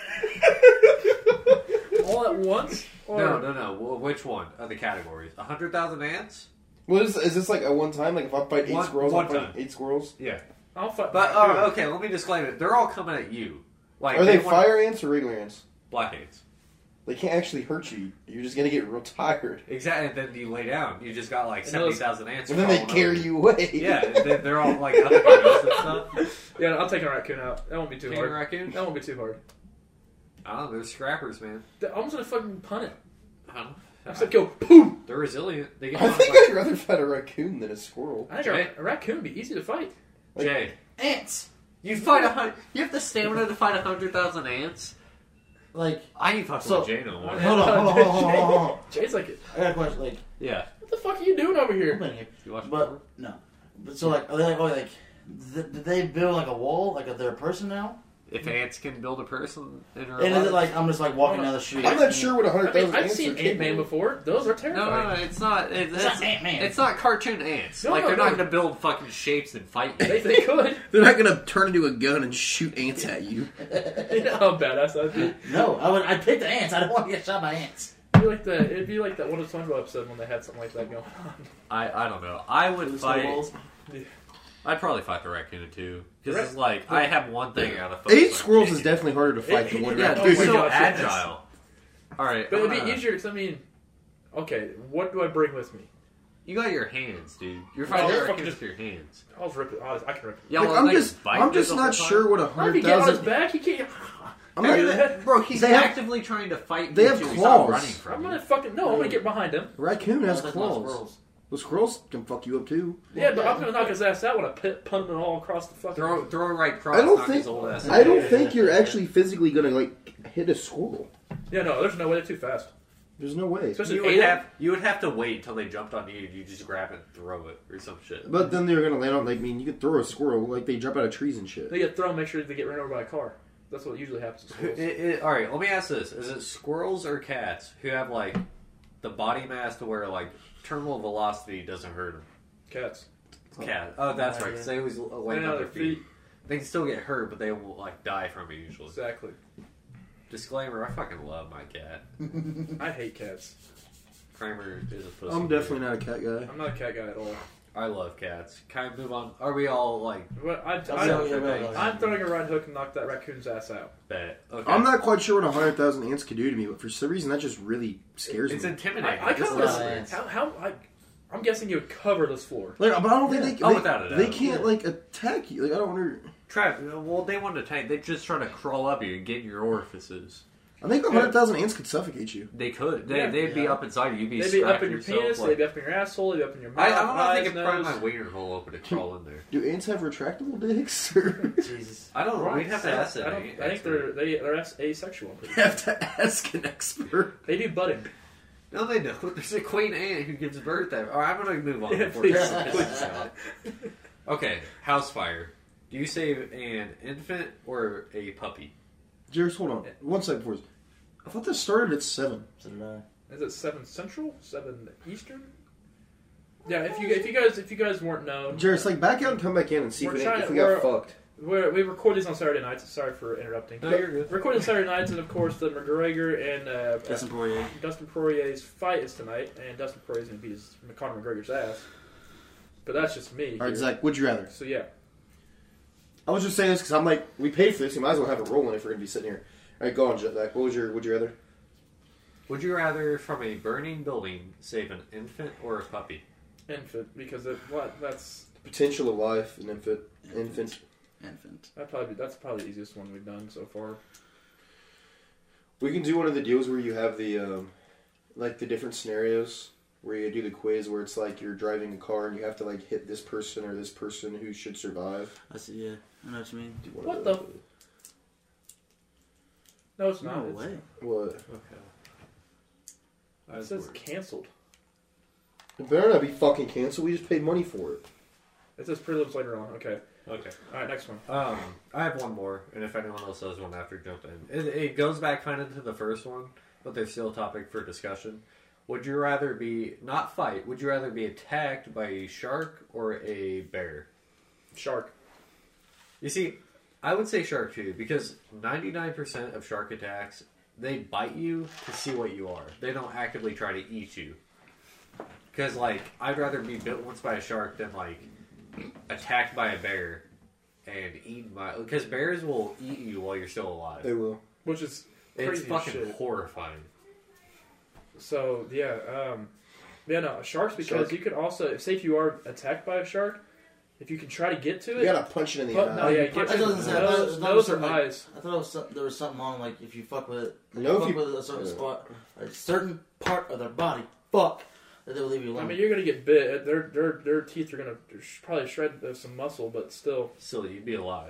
All at once? Or No. Well, which one of the categories? 100,000 ants? Well, is this like a one time? Like if I fight 8 One- squirrels, one I'll fight time. 8 squirrels? Yeah. I'll fight. But raccoon. okay, let me disclaim it. They're all coming at you. Like Are they want- fire ants or regular ants? Black ants? They can't actually hurt you. You're just gonna get real tired. Exactly. And then you lay down. You just got like And those- 70,000 ants. And then they crawling carry over. you away. Yeah, they're all like nothing but ghosts and stuff. Yeah, I'll take a raccoon out. That won't be too King hard. raccoon? That won't be too hard. I don't know. They're scrappers, man. I'm just gonna fucking punt it. I don't know. I'm just gonna go boom. They're resilient. They get I on think like- I'd rather fight a raccoon than a squirrel. I think Jay? a raccoon would be easy to fight. Jay, Ants. you fight 100. You have the stamina to fight 100,000 ants. Like, I ain't fucking So- with Jay no more. hold on. Jay's like, I got a question. Like, Yeah. what the fuck are you doing over I'm here? in here. You watch But no. But so like, are they like, did they build like a wall? Like, are they a person now? If ants can build a person in real And is life. it like I'm just like walking down the street? I'm not sure what I 100,000 mean, I've ants seen are Ant-Man capable. before. Those are No, terrifying. it's not. It's not Ant-Man. It's not cartoon ants. No, like no, they're no. not going to build fucking shapes and fight you. They could. They're not gonna turn into a gun and shoot ants at you. You know how badass that'd be. No, I'd pick the ants. I don't want to get shot by ants. It'd be like that one of the SpongeBob episode when they had something like that going on. I don't know. I would The fight. snowballs. I'd probably fight the raccoon too, because Right. it's like I have one thing out of 8 squirrels is definitely harder to fight than one Yeah, Oh they're my so gosh, yes. agile. All right, But I'm it'd be gonna- easier because okay, what do I bring with me? You got your hands, dude. You're Well, fighting they're the fucking raccoons with your hands. I'll rip it. I can rip it. Yeah, Like, well, I'm they just bite I'm you just the not whole time. sure what If he get on his 100,000. back, he can't. I'm Hey, not, that- Bro, he's They have- actively trying to fight they you have too. He's not claws. running I'm from gonna you. fucking no. I'm gonna get behind him. Raccoon has That's not claws. squirrels. The squirrels can fuck you up too. Yeah, but I'm gonna knock his ass out when I punt him all across the fucking. Throw a right cross. I don't knock think his old ass I don't Yeah. think you're actually physically gonna like hit a squirrel. Yeah, no, there's no way. They're too fast. There's no way. Especially You would have to wait until they jumped on you. You just grab it and throw it or some shit. But then they're gonna land on. Like, I mean, you could throw a squirrel. Like they jump out of trees and shit. They get thrown. Make sure they get run over by a car. That's what usually happens to squirrels. All right, let me ask this: is it squirrels or cats who have like the body mass to where like terminal velocity doesn't hurt them? Cats. Cat. Oh, that's right. 'Cause they always land Land on their feet. feet. They can still get hurt, but they won't like die from it usually. Exactly. Disclaimer: I fucking love my cat. I hate cats. Kramer is a pussy. I'm definitely not a cat guy. I'm not a cat guy at all. I love cats. Can I move on? Are we all like But I'm throwing a right hook and knock that raccoon's ass out. bet? Okay. I'm not quite sure what 100,000 ants could do to me, but for some reason that just really scares It's me. intimidating. I Just kind listen. of. I'm guessing you would cover this floor. Like, but I don't think Oh, without a doubt. they can't like attack you. Like, I don't wonder. Trav, well, they want to tank. They just try to crawl up you and get in your orifices. I think 100,000 ants could suffocate you. They could. Yeah. They'd be up inside you. You'd be They'd be up scratching in your yourself, penis, like- they'd be up in your asshole, they'd be up in your mouth. I don't know if they eyes, could pry nose. my wiener hole open to crawl in there. Do ants have retractable dicks? Or Jesus. I don't know. We'd have to ask I that. think they're asexual. I'm pretty you have to ask an expert. They do budding. No, they don't. There's a queen ant who gives birth. All right, I'm going to move on. Yeah, before please. this pisses out. Okay, house fire. Do you save an infant or a puppy? Jairus, hold on. 1 second before this. I thought this started at 7. So did I. Is it 7 Central? 7 Eastern? Yeah, if you guys weren't known, Jairus, like, back out and come back in and see if, We're it, trying- if we got we're- fucked. we record these on Saturday nights. Sorry for interrupting. No, you're good. Record on Saturday nights, and of course the McGregor and Dustin Poirier. Dustin Poirier's fight is tonight, and Dustin Poirier's going to beat Conor McGregor's ass. But that's just me. All right, here. Zach, would you rather? So yeah, I was just saying this because I'm like, we paid for this. You might as well have it rolling if we're going to be sitting here. All right, go on, Zach. Would you rather? Would you rather, from a burning building, save an infant or a puppy? infant because that's Potential of life, an infant. Infant. that's probably the easiest one we've done so far. We can do one of the deals where you have the, like the different scenarios where you do the quiz where it's like you're driving a car and you have to like hit this person or this person who should survive. I see. Yeah, I know what you mean. Do one What of the? those. No, it's not. No It's- way. What? Okay. It says canceled. It better not be fucking canceled. We just paid money for it. It says prelims later on. Okay. Okay. All right, next one. I have one more, and if anyone else has one after, jump in. It goes back kind of to the first one, but there's still a topic for discussion. Would you rather be, not fight, would you rather be attacked by a shark or a bear? Shark. You see, I would say shark too, because 99% of shark attacks, they bite you to see what you are. They don't actively try to eat you. Because, like, I'd rather be bit once by a shark than, like, attacked by a bear and eaten by... Because bears will eat you while you're still alive. They will. Which is It's crazy as fucking shit. horrifying. So yeah, no, sharks because Shark. you could also, say if you are attacked by a shark, if you can try to get to You it, gotta punch it in the but, eye. no, yeah, I get thought to it was- I thought it was nose or something like- eyes. I thought it was there was something on like if you fuck with it, You know, fuck if you- with a certain spot, a certain part of their body, fuck, that they will leave you alone. I mean, you're gonna get bit. Their teeth are gonna probably shred some muscle, but still, Still, you'd be alive.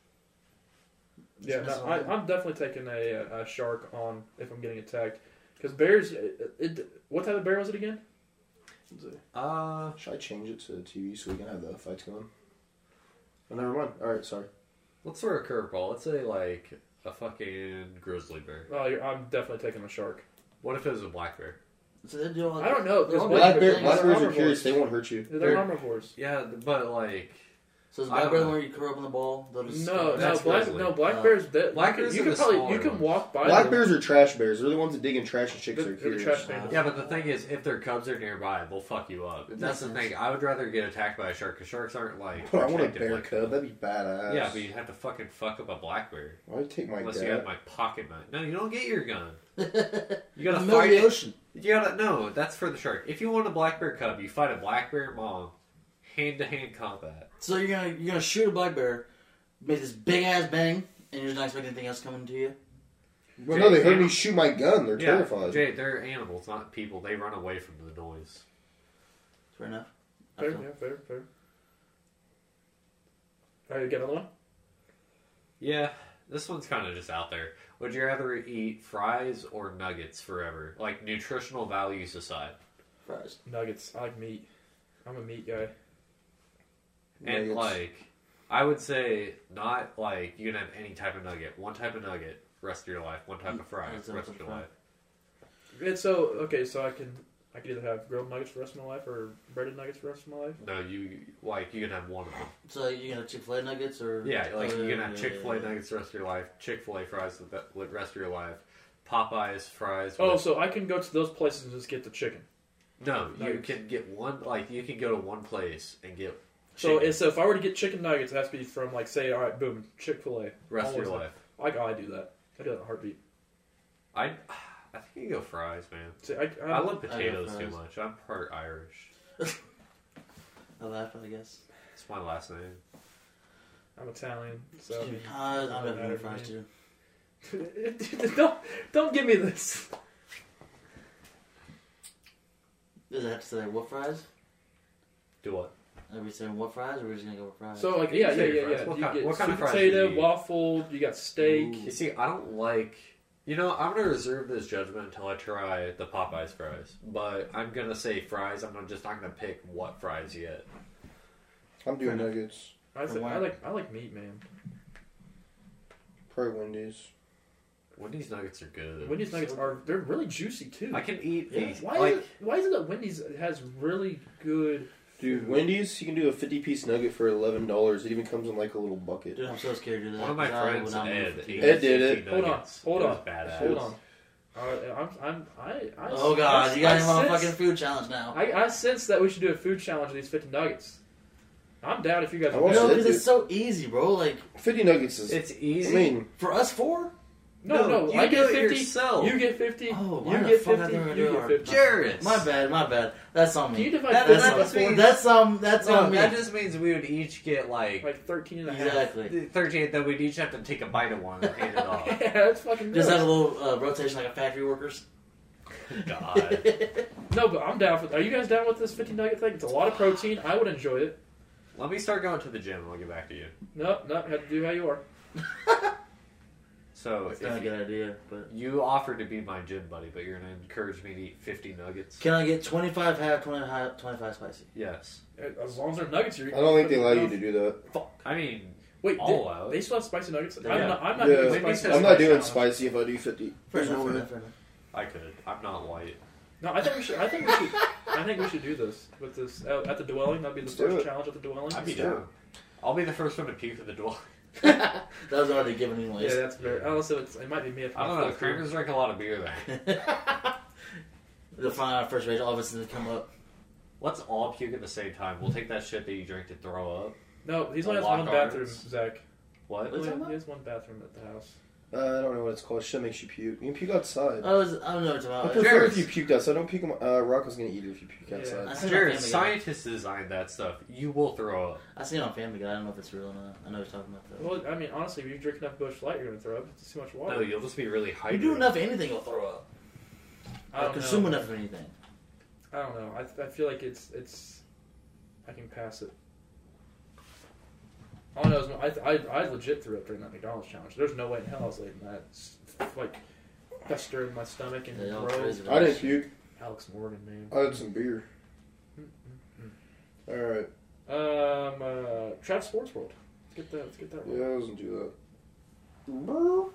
yeah. That's No, all. I'm definitely taking a shark on if I'm getting attacked because bears. What type of bear was it again? Should I change it to TV so we can have the fights going? Oh, never mind. Alright, sorry. Let's throw a curveball. Let's say, like, a fucking grizzly bear. Oh, I'm definitely taking a shark. What if it was a black bear? so they do all I don't know. they're all What- Black different bears things. are omnivores. curious. They won't hurt you. They're They're- omnivores. Yeah, but, like... So is I don't black bear the know. one where you curl up in the ball? They'll just That's grizzly. black bears. Black bears you are can the probably smaller you can ones. walk by Black them. bears are trash bears. They're the ones that dig in trash and shake They're their the ears. trash bears. Yeah, but the thing is, if their cubs are nearby, they'll fuck you up. That's the thing. I would rather get attacked by a shark because sharks aren't like. But I want a protective bear like cub. That'd be badass. Yeah, but you'd have to fucking fuck up a black bear. I'd take my Unless you dad. have my pocket knife. No, you don't get your gun. You in gotta the middle of fight the it. ocean. You gotta no. That's for the shark. If you want a black bear cub, you fight a black bear mom, hand to hand combat. So you're gonna shoot a black bear, make this big ass bang, and you're just not expecting anything else coming to you. Well, no, they heard Jay, me shoot my gun. They're Yeah, terrified. Jay, they're animals, not people. They run away from the noise. Fair enough. Fair, Okay. yeah, fair. All right, you got another one? Yeah, this one's kind of just out there. Would you rather eat fries or nuggets forever? Like nutritional values aside. Fries. Nuggets. I like meat. I'm a meat guy. And Nuggets. like, I would say not like you can have any type of nugget. One type of nugget, rest of your life. One type of fries, That's rest a of your fry. life. It's so okay. So I can either have grilled nuggets for the rest of my life or breaded nuggets for the rest of my life. No, you can have one of them. So you gonna have Chick-fil-A nuggets or Yeah, like you can have yeah, Chick-fil-A yeah. nuggets the rest of your life, Chick-fil-A fries the rest of your life, Popeyes fries. Oh, with- so I can go to those places and just get the chicken. no, you nuggets. can get one. Like you can go to one place and get So, chicken so if I were to get chicken nuggets, it has to be from like say, all right, boom, Chick-fil-A. rest of your Always life. I do that. I do that in a heartbeat. I think you go fries, man. See, I love potatoes fries. too much. I'm part Irish. I laugh, I guess. It's my last name. I'm Italian, so I'm doesn't matter having to fries me. too. don't give me this. Does it have to say what fries? Do what? Are we saying what fries, or are we just gonna go with fries? So like You yeah. can say You fries. get What kind of sweet fries do you potato, eat? waffle. You got steak. You see, I don't like. You know, I'm gonna reserve this judgment until I try the Popeyes fries. But I'm gonna say fries. I'm not gonna pick what fries yet. I'm doing nuggets. I like meat, man. Probably Wendy's. Wendy's nuggets are good. Wendy's nuggets they're really juicy too. I can eat Yeah. these. Why is it that Wendy's has really good? Dude, Wendy's, you can do a 50-piece nugget for $11. It even comes in like a little bucket. Dude, I'm so scared to do that. One of my 'cause I friends, would not move Ed, for ate Ed did it. 50 Hold on, nuggets. hold It on, was badass. hold on. Oh god, you got him on a sense- fucking food challenge now. I sense that we should do a food challenge of these 50 nuggets. I'm down if you guys I want watched No, to. it. because it's so easy, bro. Like 50 nuggets is... It's I easy. mean, for us four. No, you I do get it 50. yourself. You get 50. Oh, why you the get fuck 50. I thought I You do get it? 50. Jairus. My bad. That's on Can you me. divide That- 50 that by just 4? means- That's No, on me. that just means we would each get like Like 13 and a half. Exactly. 13. Then we'd each have to take a bite of one and hand it off. Yeah, that's fucking Just gross. have a little rotation like a factory workers. God. No, but I'm down for. Are you guys down with this 50 nugget thing? It's a lot of protein. I would enjoy it. Let me start going to the gym and I'll get back to you. No, you have to do how you are. So, It's not a if good idea, but you offered to be my gym buddy, but you're going to encourage me to eat 50 nuggets? can I get 25 half, 25 spicy? Yes. As long as they're nuggets, you're. I don't think they allow you to do that. I mean, Wait, all out. they still have spicy nuggets? Yeah. I'm not Yeah. doing Wendy's spicy. has I'm not nuggets doing challenge. spicy if I do 50. Fair There's enough, no fair way. enough, fair enough. I could. I'm not white. No, I think we should. I think we should do this with this at the dwelling. That'd be the Let's do first it. challenge at the dwelling. I'd be do down. I'll be the first one to puke at the door. That was already given anyways. Yeah, that's very. Also, it might be me if I don't know. Kramer's drink a lot of beer there. They'll find out first rate. All of us to come up. Let's all puke at the same time. We'll take that shit that you drink to throw up. No, he's only has Lock one bathroom, arms. Zach. What? What's that He has one bathroom at the house. I don't know what it's called. Shit makes you puke. You can puke outside. I don't know what it's I about. prefer Jairus. if you puked outside. Don't puke. Rocco's gonna eat it if you puke Yeah. outside. I seen it on Jared, Family Guy. scientists designed that stuff. You will throw up. I seen it on Family Guy. I don't know if it's real or not. I know what you're talking about though. Well, I mean, honestly, if you drink enough Busch Light, you're gonna throw up. It's too much water. No, you'll just be really hydrated. You do enough of anything, you'll throw up. I don't Consume know. enough of anything. I don't know. I feel like it's. I can pass it. All I know is I legit threw up during that McDonald's challenge. There's no way in hell I was letting that like fester in my stomach and Yeah, y'all grow. crazy. I didn't puke. Alex Morgan, man. I had some beer. All right. Travis Sports World. Let's get that. Yeah, Right. I doesn't do that.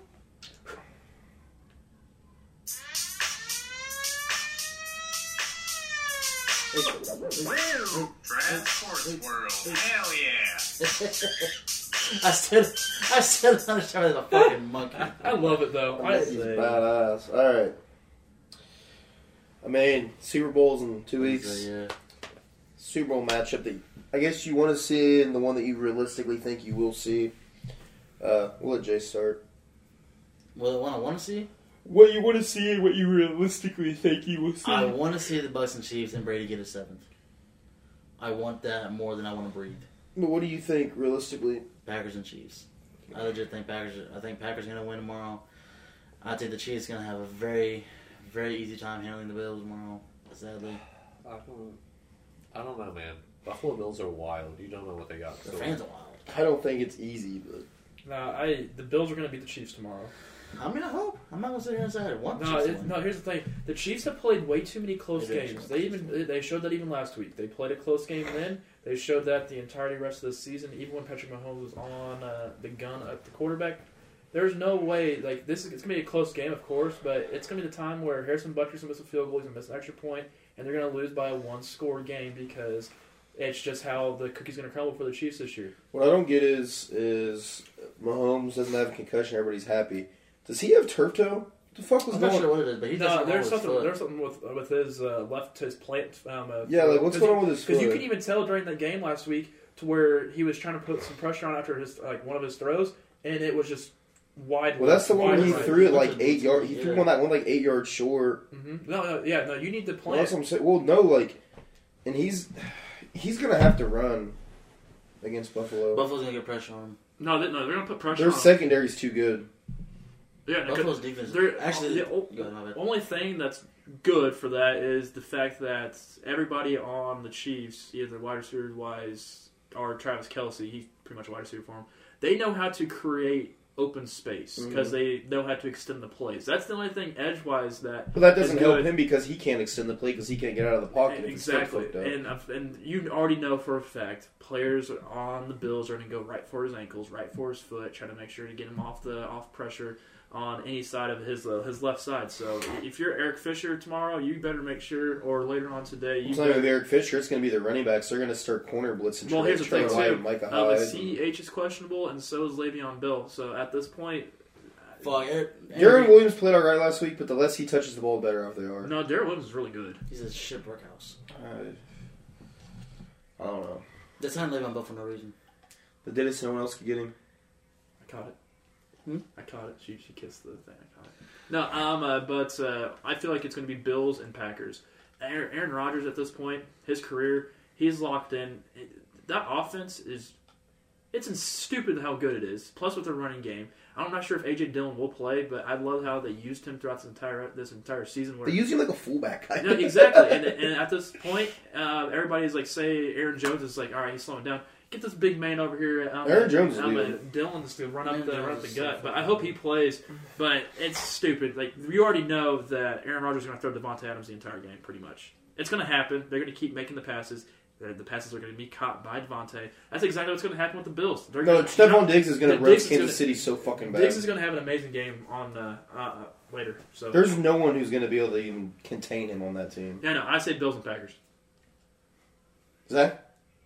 Transport World. Hell yeah. I still understand as a fucking monkey. I love it though. He's badass. All right. I mean, Super Bowl's in 2 weeks. Yeah. Super Bowl matchup that I guess you want to see, and the one that you realistically think you will see. We'll let Jay start. Well, the one I want to see? What you want to see, and what you realistically think you will see. I want to see the Bucks and Chiefs and Brady get a 7th. I want that more than I want to breed. But what do you think realistically? Packers and Chiefs. I legit think Packers are going to win tomorrow. I think the Chiefs are going to have a very, very easy time handling the Bills tomorrow, sadly. I don't know, man. Buffalo Bills are wild. You don't know what they got. The fans are wild. I don't think it's easy, but The Bills are going to beat the Chiefs tomorrow. I mean, I hope. I'm not going to sit here and say I want the No, Chiefs to win. no. Here's the thing: the Chiefs have played way too many close They do. games. They showed that even last week. They played a close game then. They showed that the entirety rest of the season, even when Patrick Mahomes was on the gun at the quarterback. There's no way it's gonna be a close game, of course, but it's gonna be the time where Harrison Butker's gonna miss a field goal, he's gonna miss an extra point, and they're gonna lose by a one-score game because it's just how the cookie's gonna crumble for the Chiefs this year. what I don't get is Mahomes doesn't have a concussion. Everybody's happy. Does he have turf toe? What the fuck was I'm going not on? sure what it is, but he doesn't There's hold his foot. something with his his plant. Yeah, like what's going on with his foot? Because you could even tell during the game last week to where he was trying to put some pressure on after his one of his throws, and it was just wide. Well, that's the one where he right. threw it like 8 yards. He threw that one like 8 yards short. Mm-hmm. No, you need to Well, plant. that's what I'm saying. Well, no, and he's gonna have to run against Buffalo. Buffalo's going to get pressure on him. No, they're gonna put pressure. Their on secondary's too good. Yeah, Buffalo's defense. they're Actually, the go ahead, my bad. only thing that's good for that is the fact that everybody on the Chiefs, either wide receiver wise or Travis Kelce, he's pretty much a wide receiver for them. They know how to create open space because they know how to extend the plays. That's the only thing edge wise that. But that doesn't is help good. him because he can't extend the play because he can't get out of the pocket. if his foot Exactly, fucked up. and you already know for a fact players on the Bills are going to go right for his ankles, right for his foot, try to make sure to get him off pressure on any side of his left side. So if you're Eric Fisher tomorrow, you better make sure, or later on today, you It's not better. going to be Eric Fisher. It's going to be the running backs. They're going to start corner blitzing. Well, here's the thing Trey White too. and Micah The Hyde. CEH is questionable, and so is Le'Veon Bell. So at this point, Fuck, Darren Williams played all right last week, but the less he touches the ball, the better off they are. no, Darrell Williams is really good. He's a shit workhouse. I don't know. They signed Le'Veon Bell for no reason. But did it so no one else could get him? I caught it. Hmm? I caught it. She kissed the thing. I caught it. No, but I feel like it's going to be Bills and Packers. Aaron Rodgers at this point, his career, he's locked in. That offense it's stupid how good it is. Plus with the running game, I'm not sure if AJ Dillon will play, but I love how they used him throughout this entire season. Where They use him like a fullback. no, exactly, and at this point, everybody's like, say Aaron Jones is like, all right, he's slowing down. Get this big man over here. Aaron Jones is good. Dillon's to run up the Jones is gut, so but I hope he plays. But it's stupid. Like you already know that Aaron Rodgers is going to throw Devontae Adams the entire game, pretty much. It's going to happen. They're going to keep making the passes. The passes are going to be caught by Devontae. That's exactly what's going to happen with the Bills. They're No, gonna, Stephon Diggs is going to Diggs roast is Kansas City so fucking bad. Diggs is going to have an amazing game on later. So There's no one who's going to be able to even contain him on that team. yeah, no, I say Bills and Packers. Zach?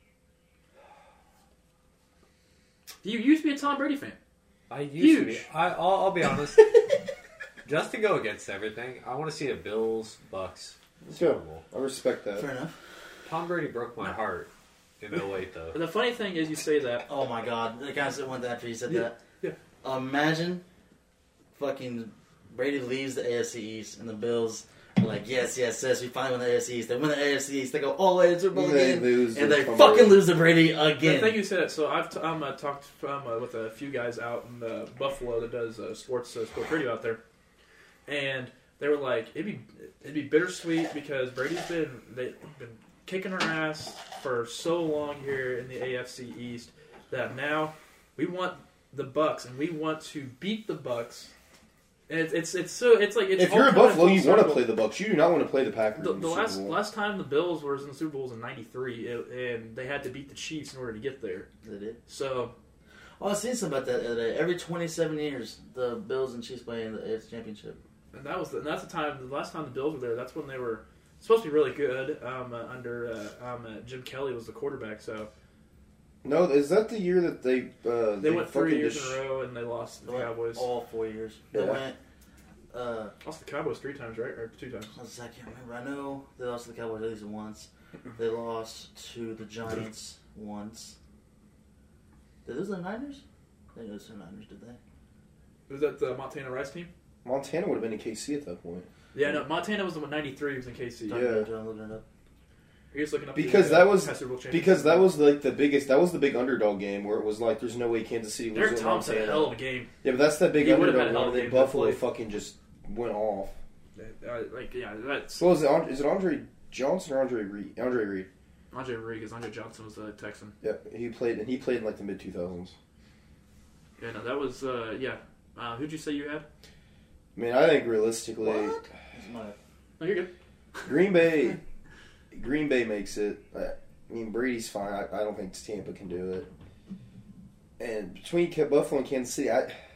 You used to be a Tom Brady fan. I used Huge. to be. I'll be honest. Just to go against everything, I want to see a Bills Bucks Super Bowl. I respect that. Fair enough. Tom Brady broke my heart in 08, though. But the funny thing is, you say that. Oh my god, the guys that went after you said Yeah, that. yeah. Imagine fucking Brady leaves the AFC East and the Bills are like, yes, we finally won the AFC East. They win the AFC East. They go all the way to the Super Bowl They again. lose And to they Tom fucking Brady. lose to Brady The again. thing you said that. So I've talked with a few guys out in Buffalo that does sports radio out there, and they were like, it'd be bittersweet because they've been kicking our ass for so long here in the AFC East that now we want the Bucks and we want to beat the Bucks. And it's like it's If all you're in coming Buffalo, full you want to circle. play the Bucks. You do not want to play the Packers. The in the Super Bowl. last time the Bills were in the Super Bowl was in '93, and they had to beat the Chiefs in order to get there. They did. So Oh, I seen something about that the other day. Every 27 years, the Bills and Chiefs play in the AFC Championship. and that's the time. The last time the Bills were there, that's when they were supposed to be really good. Under Jim Kelly was the quarterback, so No, is that the year that they went 3 fucking years just- in a row and they lost to the Cowboys. All 4 years. Yeah. They went. Lost to the Cowboys 3 times, right, or 2 times? I can't remember. I know they lost to the Cowboys at least once. They lost to the Giants once. Did they lose to the Niners? They didn't lose to the Niners, did they? Was that the Montana Rice team? Montana would have been in KC at that point. Yeah, no, Montana was the one 93. He was in KC. Yeah. I'm looking it up. He was looking up Because the, that was past Super Bowl champions. because that was like the biggest. That was the big underdog game where it was like, there's no way Kansas City Derek loses to Thompson had a Montana. hell of a game. Yeah, but that's the big He would've had a underdog hell one. of a And then game, Buffalo definitely. fucking just went off. That's So is it Andre Johnson or Andre Reed? Andre Reed. Andre Reed, because Andre Johnson was a Texan. Yeah, he played in like the mid 2000s. Yeah, no, that was who'd you say you had? I mean, I think realistically, That's my No, you're good. Green Bay makes it. I mean, Brady's fine. I don't think Tampa can do it. And between Buffalo and Kansas City,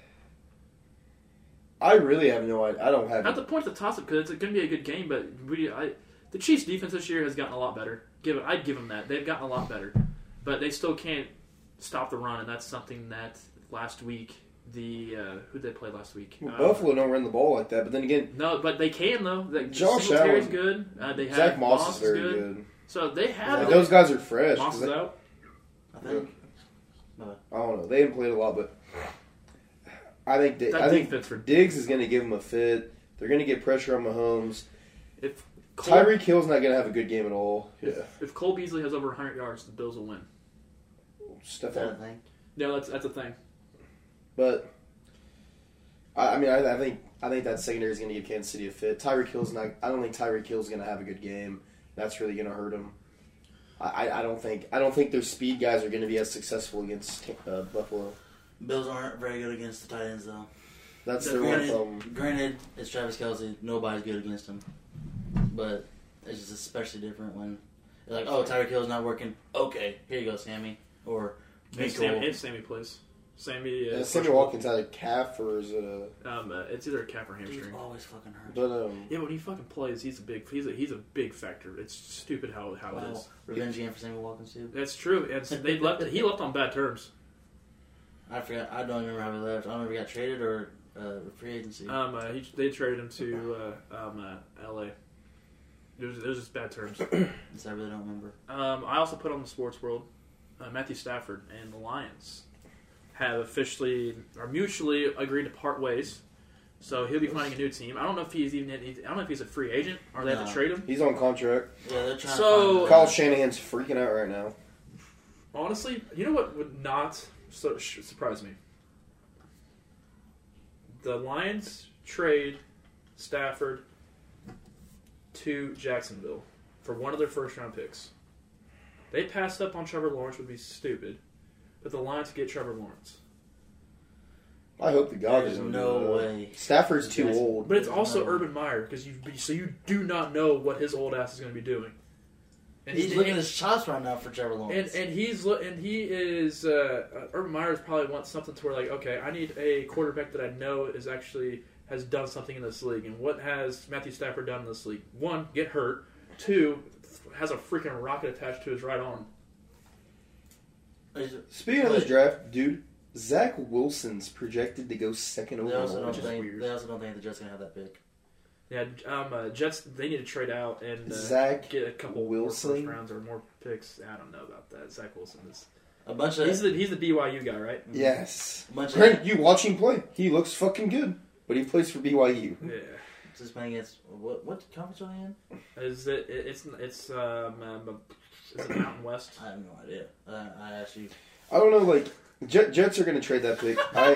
I really have no idea. I don't have. At the point to toss up because it's going to be a good game, but the Chiefs' defense this year has gotten a lot better. I'd give them that. They've gotten a lot better, but they still can't stop the run, and that's something that last week who'd they play last week? Buffalo don't run the ball like that, but then again, No, but they can though. Josh Singletary's Allen, good. They have Zach Moss is very good. So they have Like, those guys are fresh. Moss is out. I think. I don't know. They haven't played a lot, but I think That I think defense for Diggs is going to give them a fit. They're going to get pressure on Mahomes. if Cole, Tyreek Hill's not going to have a good game at all. Yeah, if Cole Beasley has over 100 yards, the Bills will win. Is that a Stephon. thing? No, that's a thing. But I mean, I think that secondary is going to give Kansas City a fit. Tyreek Hill's not. I don't think Tyreek Hill's going to have a good game. That's really going to hurt him. I don't think their speed guys are going to be as successful against Buffalo. Bills aren't very good against the tight ends, though. That's their one problem. Granted, it's Travis Kelce. Nobody's good against him. But it's just especially different when you're like, oh, Tyreek Hill's not working. Okay, here you go, Sammy. Or If Sammy plays. Sammy Sammy Watkins had a calf, or is it a? it's either a calf or He's hamstring. always fucking hurt. But Yeah, when he fucking plays, he's a big factor. It's stupid how it Wow. is. Revenge game for Sammy Watkins, too. That's true. And he left on bad terms. I forgot. I don't remember how he left. I don't remember if he got traded or free agency. They traded him to L.A. There's just bad terms. This I really don't remember. I also put on the sports world Matthew Stafford and the Lions have officially or mutually agreed to part ways. So he'll be finding a new team. I don't know if he's a free agent or they have to No. trade him. he's on contract. Yeah, they're trying So- to find Kyle Shanahan's freaking out right now. Honestly, you know what would not surprise me? The Lions trade Stafford to Jacksonville for one of their first-round picks. They passed up on Trevor Lawrence, would be stupid, but the Lions get Trevor Lawrence. I hope the God There's they don't no do that. way. Stafford's too Yes. old. But it's also No. Urban Meyer because you do not know what his old ass is going to be doing. And He's looking at his shots right now for Trevor Lawrence. And he is Urban Myers probably wants something to where like, okay, I need a quarterback that I know is actually has done something in this league. And what has Matthew Stafford done in this league? One, get hurt. Two, has a freaking rocket attached to his right arm. Speaking of this draft, dude, Zach Wilson's projected to go second They also overall. don't which is think weird. they also don't think the Jets are gonna have that pick. Yeah, Jets they need to trade out and Zach get a couple Wilson? more first rounds or more picks. I don't know about that. Zach Wilson is A bunch of he's the BYU guy, right? Yes. a bunch Brent, of you watch him play. He looks fucking good, but he plays for BYU. Yeah. just playing against what conference are they in? Is it? It's is it Mountain West? I have no idea. I actually I don't know, like, Jets are going to trade that pick.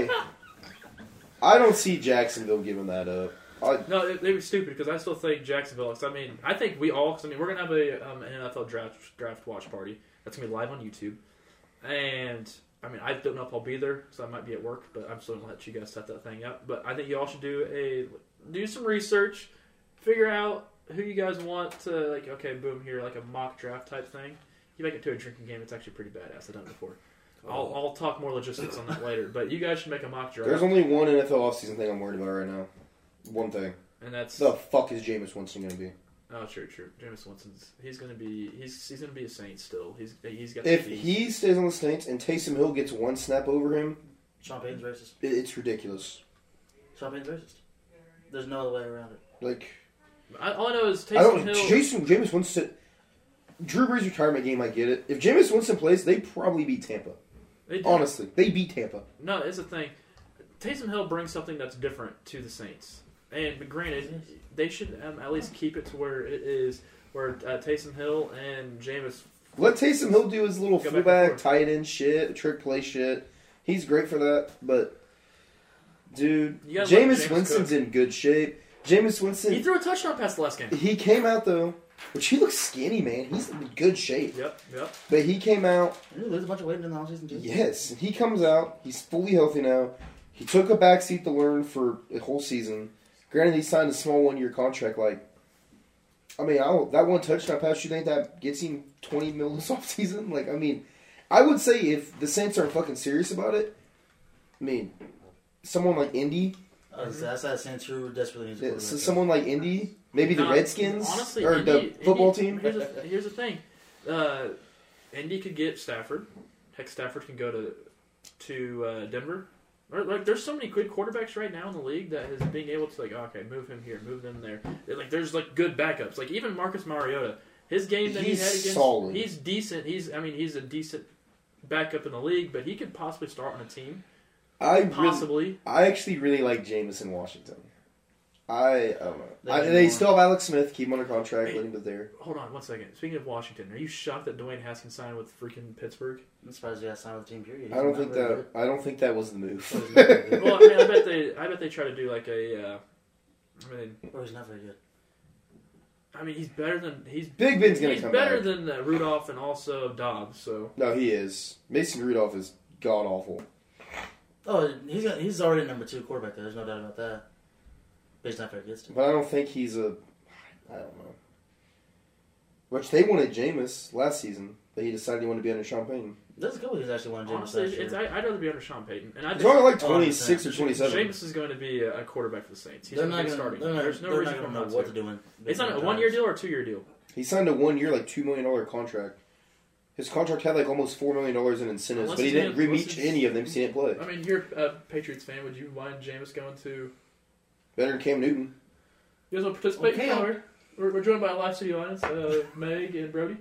I don't see Jacksonville giving that up. No, they were stupid because I still think Jacksonville. Cause, I mean, I think we all. Cause, I mean, we're gonna have an NFL draft watch party. That's gonna be live on YouTube. And I mean, I don't know if I'll be there, so I might be at work. But I'm still gonna let you guys set that thing up. But I think you all should do some research, figure out who you guys want to like. Okay, boom, here like a mock draft type thing. You make it to a drinking game. It's actually pretty badass. I've done it before. I'll talk more logistics on that later. But you guys should make a mock draft. There's only one NFL offseason thing I'm worried about right now. One thing. And that's The fuck is Jameis Winston going to be? Oh, true. Jameis Winston's he's gonna be a Saint still. He's got. If the he stays on the Saints and Taysom Hill gets one snap over him, Sean Payton's racist. it's ridiculous. Sean Payton's racist. There's no other way around it. Like, all I know is I don't. Taysom Hill. Jameis Winston. Drew Brees' retirement game, I get it. If Jameis Winston plays, they probably beat Tampa. They do. Honestly, they beat Tampa. No, it's the thing. Taysom Hill brings something that's different to the Saints. But granted, they should at least keep it to where it is, where Taysom Hill and Jameis. Let Taysom Hill do his little Go back and fullback, forth. tight end shit, trick play shit. He's great for that, but dude, You gotta let Jameis Jameis Winston's cook. in good shape. Jameis Winston, He threw a touchdown pass the last game. he came out though, which he looks skinny, man. He's in good shape. Yep. But he came out, Did you lose a bunch of weight in the offseason too? yes, he comes out, he's fully healthy now. He took a backseat to learn for a whole season. Granted, he signed a small 1-year contract. Like, I mean, that one touchdown pass, you think that gets him $20 million this offseason? Like, I mean, I would say if the Saints aren't fucking serious about it, I mean, someone like Indy, That's that Saints who desperately needs a quarterback. so someone like Indy, maybe the No, Redskins, honestly, or the football team. Here's the thing. Indy could get Stafford. Heck, Stafford can go to Denver. Like, there's so many good quarterbacks right now in the league that is being able to, like, okay, move him here, move them there. Like, there's like good backups. Like, even Marcus Mariota, his game that He's he had against, solid. he's decent. He's a decent backup in the league, but he could possibly start on a team. Possibly. I actually really like Jameis in Washington. I don't know. They They need still have Alex Smith. Keep him under contract. Hey. Let him go there. Hold on 1 second. Speaking of Washington, are you shocked that Dwayne Haskins signed with freaking Pittsburgh? I'm surprised he got signed with the team. Period. I don't think that was the move. Well, I mean, I bet they try to do like a. Oh, he's not very good. I mean, he's better than Big Ben's gonna he's come better back. than Rudolph and also Dobbs. So No, he is. Mason Rudolph is god awful. Oh, he's already number 2 quarterback there. There's no doubt about that. But he's not very good still. But I don't think he's a. I don't know. Which they wanted Jameis last season, but he decided he wanted to be under Sean Payton. There's a couple he's actually won Jameis honestly, last year. I'd rather be under Sean Payton. And I He's just, only like Oh, 26 or 27. Jameis is going to be a quarterback for the Saints. He's They're going to not be going starting. There's no to reason for him know not what to. to do in. It's not a 1-year deal or a 2-year deal. He signed a 1 year, like $2 million contract. His contract had like almost $4 million in incentives, Unless but he he's didn't gonna- reach unless any of them because he didn't play. I mean, you're a Patriots fan. Would you mind Jameis going to? Better than Cam Newton. You guys want to participate? Okay. All right. We're joined by a live studio audience, Meg and Brody.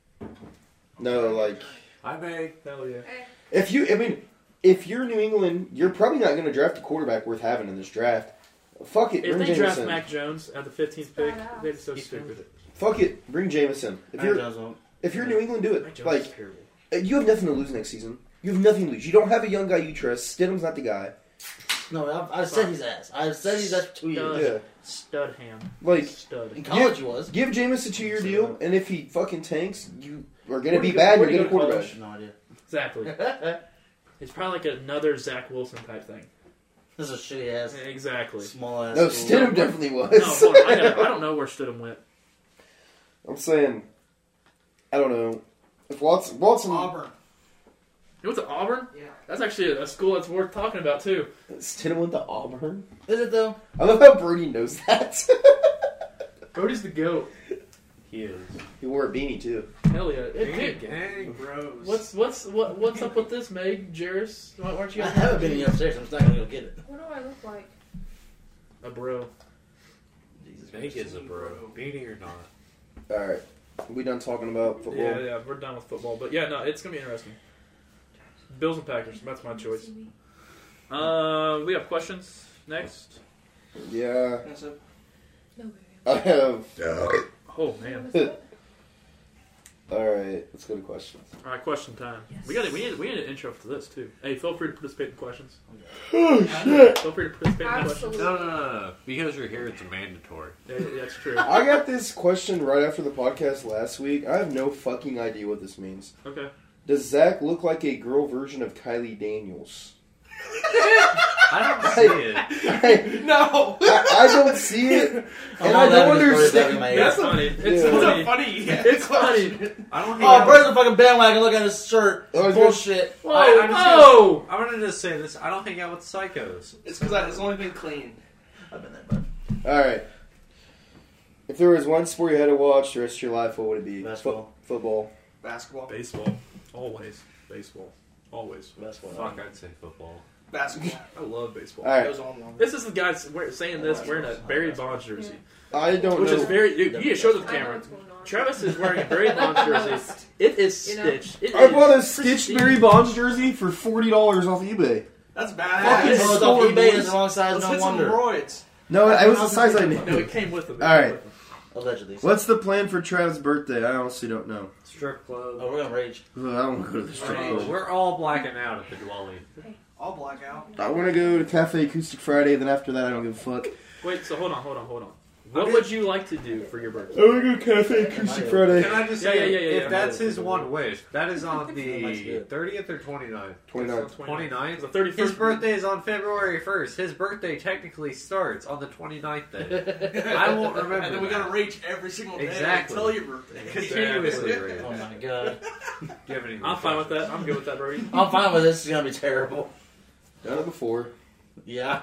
No, like I may. Hell yeah. if you're New England, you're probably not going to draft a quarterback worth having in this draft. Fuck it, If bring they draft Jameson. Mac Jones at the 15th pick, they'd be so He's stupid. Fuck it, bring Jameson. If you're New England, do Mac it. Jones Like is terrible. you have nothing to lose next season. You have nothing to lose. You don't have a young guy you trust. Stidham's not the guy. No, I said he's ass. I said he's ass for 2 years. Yeah, Stud ham. like Stud. In college, he was. give Jameis a 2-year deal, and if he fucking tanks, you are going to Where'd be he go- bad. You're where'd he going to go to quarterback. No idea. Exactly. It's probably like another Zach Wilson type thing. This is a shitty ass, Exactly. small ass. No, school. Stidham definitely was. No, hold on. I don't know where Stidham went. I'm saying, I don't know. If Watson, Auburn. You went to Auburn? Yeah. That's actually a school that's worth talking about too. Stidham went to Auburn. Is it though? I love how Brody knows that. Brody's the goat. He is. He wore a beanie too. Hell yeah. Gang, gang, bros. What's up with this, Meg, Jairus? Why aren't you I guys haven't been in the upstairs. I'm just not gonna go get it. What do I look like? a bro? Jesus Meg is a bro. Beanie or not. All right, we done talking about football. Yeah, we're done with football. But yeah, no, it's gonna be interesting. Bills and Packers. That's my choice. We have questions next. Yeah, That's it. No, baby. I have. Oh man. All right, let's go to questions. All right, question time. Yes. We need an intro for this too. Hey, feel free to participate in questions. Oh shit! Feel free to participate in questions. Absolutely. No. Because you're here, it's mandatory. Yeah, that's true. I got this question right after the podcast last week. I have no fucking idea what this means. Okay. Does Zach look like a girl version of Kylie Daniels? I don't see it. No. I don't see it, and I'm I all don't that in his birthday, understand. man. That's funny. It's Yeah. funny. funny. It's funny. I don't Oh, Brett's a fucking bandwagon. Look at his shirt. Oh, it's Bullshit. Whoa! I'm Whoa! I'm gonna just say this. I don't hang out with psychos. It's because it's only been clean. I've been there, bud. All right. If there was one sport you had to watch the rest of your life, what would it be? Basketball. Football. Basketball. Baseball. Always. Baseball. Always. Basketball. Fuck, I'd say football. Basketball. I love baseball. All right. Goes on longer. This is the guy saying this wearing a Barry Bonds jersey. I don't Which know. is very... Dude, you need to show the I know camera. what's going on. Travis is wearing a Barry Bonds jersey. It is You know? stitched. It I is bought a stitched pristine. Barry Bonds jersey for $40 off eBay. That's Oh, badass. it's Score, off eBay. boys. It's the wrong size. Let's No hit some wonder. roids. No, it was the size I No, knew. it came with him. All right. Allegedly. What's the plan for Travis' birthday? I honestly don't know. Strip club. Oh, we're gonna rage. Ugh, I don't want to go to the strip Oh, club. we're all blacking out at the dwelling. I'll black out. I want to go to Cafe Acoustic Friday, then after that I don't give a fuck. Wait, so hold on. What would you like to do for your birthday? I want to go to Cafe Acoustic Friday. Can I just Yeah, say, yeah, yeah, if yeah. that's his one wish, that is on That's the good. 30th or 29th? 29. 29th? The 31st. His birthday is on February 1st. His birthday technically starts on the 29th day. I won't remember. And then we gotta that. rage every single day Exactly. until your birthday. Continuously. Ray. Oh my god. Do you have any I'm fine with that. I'm good with that, Brody. I'm fine with this. It's gonna be terrible. Done it before. Yeah.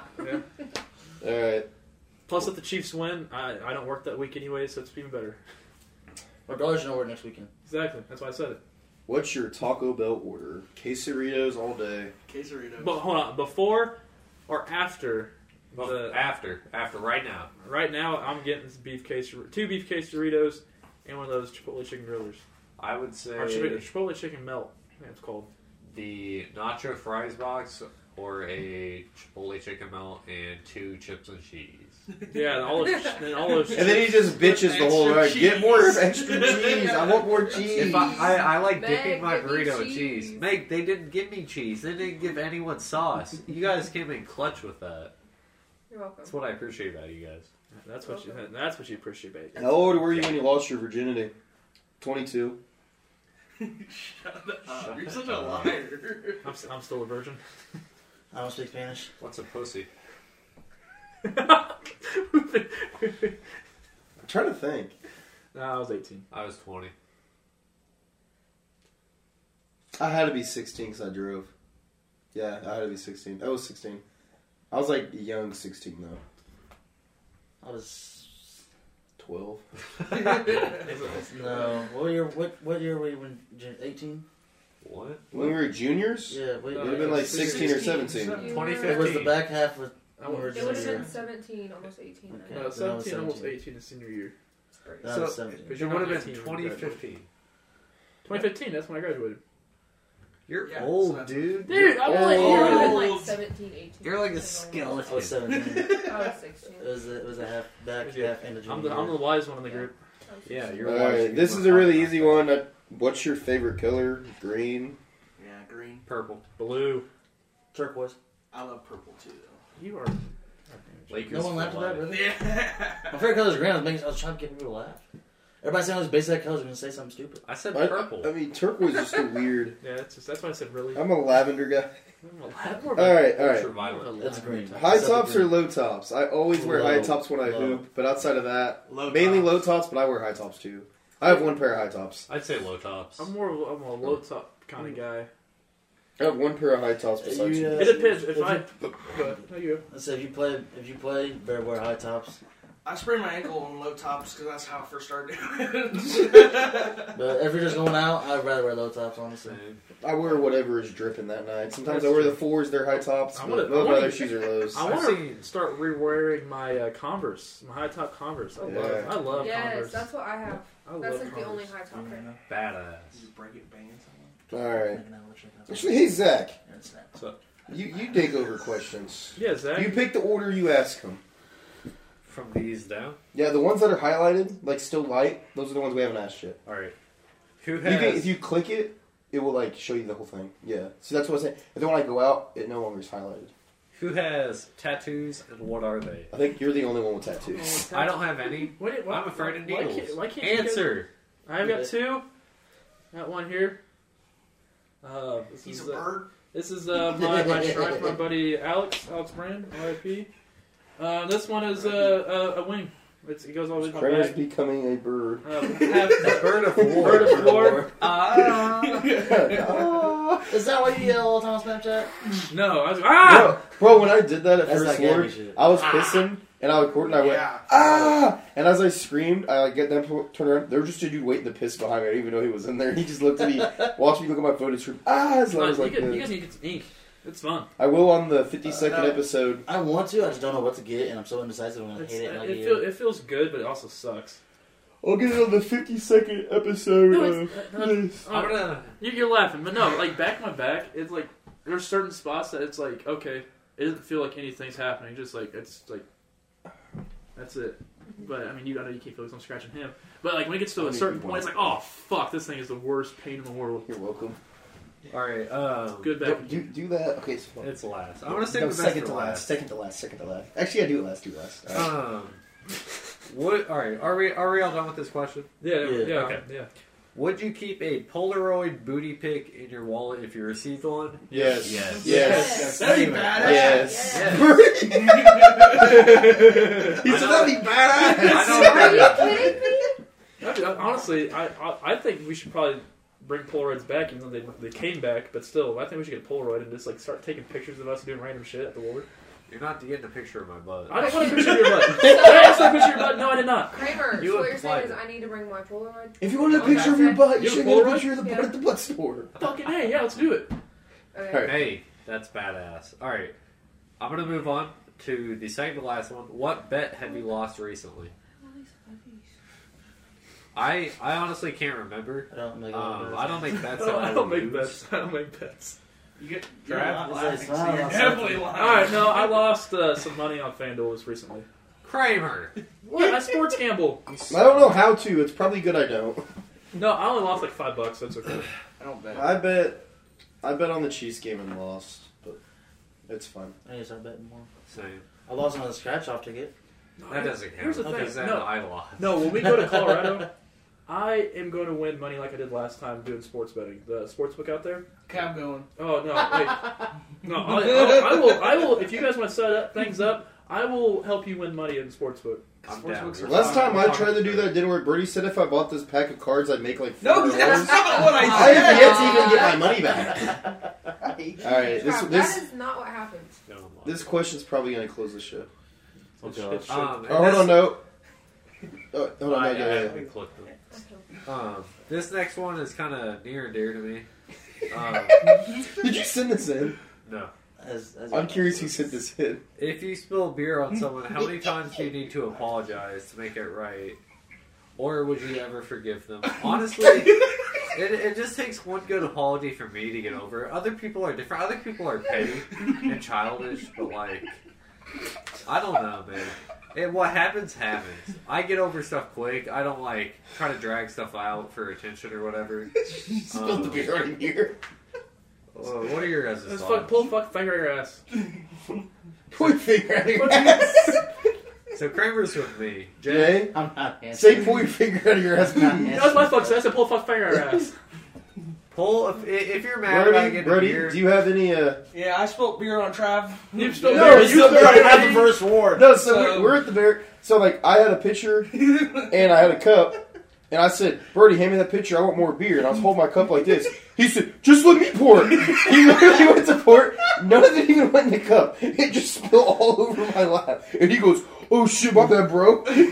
Alright. Plus, if the Chiefs win, I don't work that week anyway, so it's even better. My daughter should know work next weekend. Exactly. That's why I said it. What's your Taco Bell order? Quesadillas all day. Quesarito. But hold on. Before or after the... After right now. Right now, I'm getting this two beef quesadillas and one of those Chipotle chicken grillers. I would say Or Chipotle chicken melt, I think it's called. the nacho fries box or a Chipotle chicken melt and 2 chips and cheese. Yeah, and all those And then he just bitches the whole Extra ride. Get cheese. more extra cheese. I want more cheese. If I like Meg, dipping my give me burrito in cheese. cheese. Meg, they didn't give me cheese. They didn't give anyone sauce. You guys came in clutch with that. You're welcome. That's what I appreciate about you guys. That's what you appreciate, baby. How old were you when you lost your virginity? 22. Shut up. You're such a liar. I'm still a virgin. I don't speak Spanish. What's a pussy? I'm trying to think. No, I was 18. I was 20. I had to be 16 because I drove. Yeah, I had to be 16. I was 16. I was like young 16 though. I was 12. no. What year were you when 18? What? When we were juniors? Yeah. Wait, It would have been like 16 or 17. 2015. It was the back half of when we were It would have junior. been 17, almost 18. Okay. No, 17, almost 18 is senior year. Great. That So- was 17. Because It you're would not have been 18 when you graduated. 2015. 2015, that's when I graduated. You're Yeah, so old, that's- dude. Dude, I'm like, It would have been old. like 17, 18. You're like a I was skeleton. 17. I was 16. It was a half back Yeah. half end of I'm junior. the wise one in the group. I was Yeah, 16. you're Alright, this is a really easy one. What's your favorite color? Green. Yeah, green. Purple. Blue. Turquoise. I love purple too, though. You are... Lakers. No one laughed for at that, life. really? Yeah. My favorite color is green. I was trying to get people to laugh. Everybody saying those basic colors are going to say something stupid. I said I purple. mean, turquoise is still weird. Yeah, that's why I said really. I'm a lavender guy. I'm more of Alright, alright. Ultraviolet. That's green. High tops or low tops? I always wear Low. high tops when I Low. hoop, but outside of that, Low mainly tops. low tops, but I wear high tops too. I have one pair of high tops. I'd say low tops. I'm a low top kind of guy. I have one pair of high tops besides You, you. It depends. If I... No, you. Let's say if you play, better wear high tops. I sprained my ankle on low tops because that's how I first started doing it. But if you're just going out, I'd rather wear low tops, honestly. I wear whatever is dripping that night. Sometimes That's I wear the true. 4s, they're high tops, I but wanna- most of I my wanna- other shoes are lows. I I've want seen- to start re-wearing my Converse, my high top Converse. Yeah. I love Yes, Converse. that's what I have. I That's love like the only Converse. high top right now. Badass. You break it, bang someone. Alright. Actually, hey, Zach, So, you take over questions. Yeah, Zach. You pick the order you ask them. from these down. Yeah, the ones that are highlighted, like still light, those are the ones we haven't asked yet. All right. Who You has? can, if you click it, it will like show you the whole thing. Yeah. See, that's what I'm saying. If then when I go out, it no longer is highlighted. Who has tattoos and what are they? I think you're the only one with tattoos. I don't have any. Wait, I'm afraid of why needles. why can't you guys- Answer. I've got two. Got one here. He's a bird. This is my stripe, my buddy Alex Brand, RIP. This one is a wing. It goes all the way to my Trainer's back. becoming a bird. A bird of war. Bird of war. Is that why you yell all the time on Snapchat? No, I was bro. Bro, when I did that at That's First like Gabby Lord, shit. I was pissing, And I recorded and I went, ah! And as I screamed, I like get them turn around. There was just a dude waiting to piss behind me. I didn't even know he was in there. He just looked at me, watched me look at my phone and screamed, ah! As loud as you like guys this. need to get some ink. It's fun. I will on the 52nd episode. I want to, I just don't know what to get, and I'm so indecisive. I'm gonna hate it. And It feels good, but it also sucks. I'll get it on the 52nd episode No, of this. I'm gonna. You're laughing, but no, like back my back, it's like there's certain spots that it's like okay, it doesn't feel like anything's happening. Just like it's like that's it. But I mean, I know you can't focus on scratching him. But like when it gets to a certain point, it's like oh fuck, this thing is the worst pain in the world. You're welcome. All right. Good back. Do that. Okay, so It's last. I'm gonna say no, the best second for to last. Second to last. Actually, I do it last. All right. What? All right. Are we all done with this question? Yeah, Yeah. okay, yeah. Would you keep a Polaroid booty pic in your wallet if you received one? Yes. Yes. Yes. That'd be badass. Yes. Yes. He said that'd be badass. Are you kidding me? I mean, honestly, I think we should probably bring Polaroids back, even though they came back. But still, I think we should get a Polaroid and just like start taking pictures of us doing random shit at the Ward. You're not getting a picture of my butt. I don't want a picture of your butt. Did I ask for a picture of your butt? No, I did not. Kramer, You so what you're implied saying is it. I need to bring my Polaroid? If you want a picture of your butt, you You should have get a Polaroid? picture of the butt Yeah. at the butt store. Fucking hey, yeah, let's do it. Okay. Alright. Hey, that's badass. All right. I'm gonna move on to the second to last one. What bet have you lost recently? I honestly can't remember. I don't make I don't make bets. that I don't will make lose. bets. I don't make bets. You're Draft? not laughing, so Wow, you're that's definitely something. lying. All right, no, I lost some money on FanDuel just recently. Kramer. What? I sports gamble. I don't know how to. It's probably good I don't. No, I only lost like $5. That's okay. I don't bet. I bet on the Chiefs game and lost, but it's fun. I need to start betting more. Same. I lost on a scratch-off ticket. That doesn't count. Here's the thing. Because then No. I lost. No, when we go to Colorado, I am going to win money like I did last time doing sports betting. The sports book out there. Okay, I'm going. Oh no, wait. No, I will. If you guys want to set up things up, I will help you win money in the sports book. I'm Sports down. books are Last time I Talking tried to do straight. that, didn't work. Birdie said if I bought this pack of cards, I'd make like No, $4. that's not what I I said. have yet to even get my money back. All right, Crap, that this is not what happened. No, I'm lost. this question's probably gonna close the show. Oh, It's- gosh. it's- And Oh, hold this- on, no. Oh, hold on, I no, yeah. haven't clicked them. This next one is kind of near and dear to me. Did you send this in? No. As I'm curious who sent this in. If you spill beer on someone, how many times do you need to apologize to make it right? Or would you ever forgive them? Honestly, it just takes one good apology for me to get over it. Other people are different. Other people are petty and childish, but like, I don't know, man. And what happens, happens. I get over stuff quick. I don't like try to drag stuff out for attention or whatever. Spilled the beer on here. What are your guys' Let's thoughts? pull a fuck finger out your ass. Point finger out of your ass. So Kramer's with me. Jay, Jay, I'm not answering. say point finger out of your ass. I'm not please. That's my fuck. So I said pull a fuck finger out your ass. pull if you're mad about Brody, getting Brody, beer. do you have any? Yeah, I spilled beer on Trav. You still No, there? you You still still have the first ward. No, so So- we're at the bear. So like, I had a pitcher and I had a cup, and I said, "Birdie, hand me that pitcher. I want more beer." And I was holding my cup like this. He said, "Just let me pour it." He literally went to pour it. None of it even went in the cup. It just spilled all over my lap. And he goes, "Oh shit, my bad, bro." I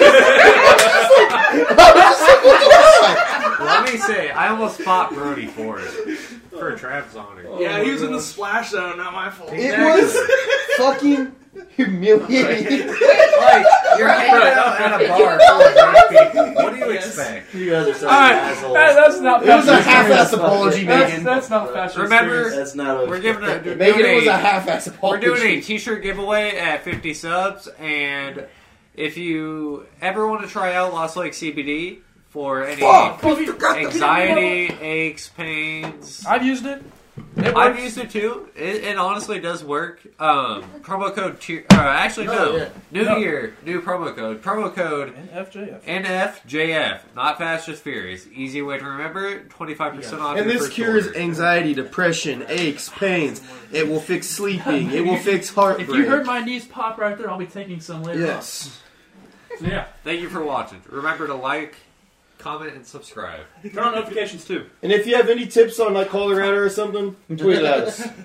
was just like, what the fuck? Let me say, I almost fought Brody for it. For Trav's honor. Yeah, he was in the splash zone, not my fault. It was fucking humiliating. Like, you're hanging out at a bar full of drunk people. What do you Yes. expect? You guys are such Alright, assholes. that's not. It was a fast and half-ass furious. apology, Megan. That's not fast. and Remember, furious. That's not okay. we're giving a Megan, it was a half-ass we're apology. doing a t-shirt giveaway at 50 subs, and if you ever want to try out Lost Lake CBD for any anxiety, aches, pains, I've used it. It I've works. used it too. It honestly does work. Promo code actually no. Oh, yeah. New year, new promo code. Promo code FJF. NFJF. Not fast, just furious. Easy way to remember it. 25% off. And your this first cures order. anxiety, depression, aches, pains. It will fix sleeping. It will fix heartbreak. If you heard my knees pop right there, I'll be taking some later. Yes. On. So yeah, Thank you for watching. Remember to like, comment, and subscribe. turn on notifications too. And if you have any tips on like Colorado or something, tweet at us.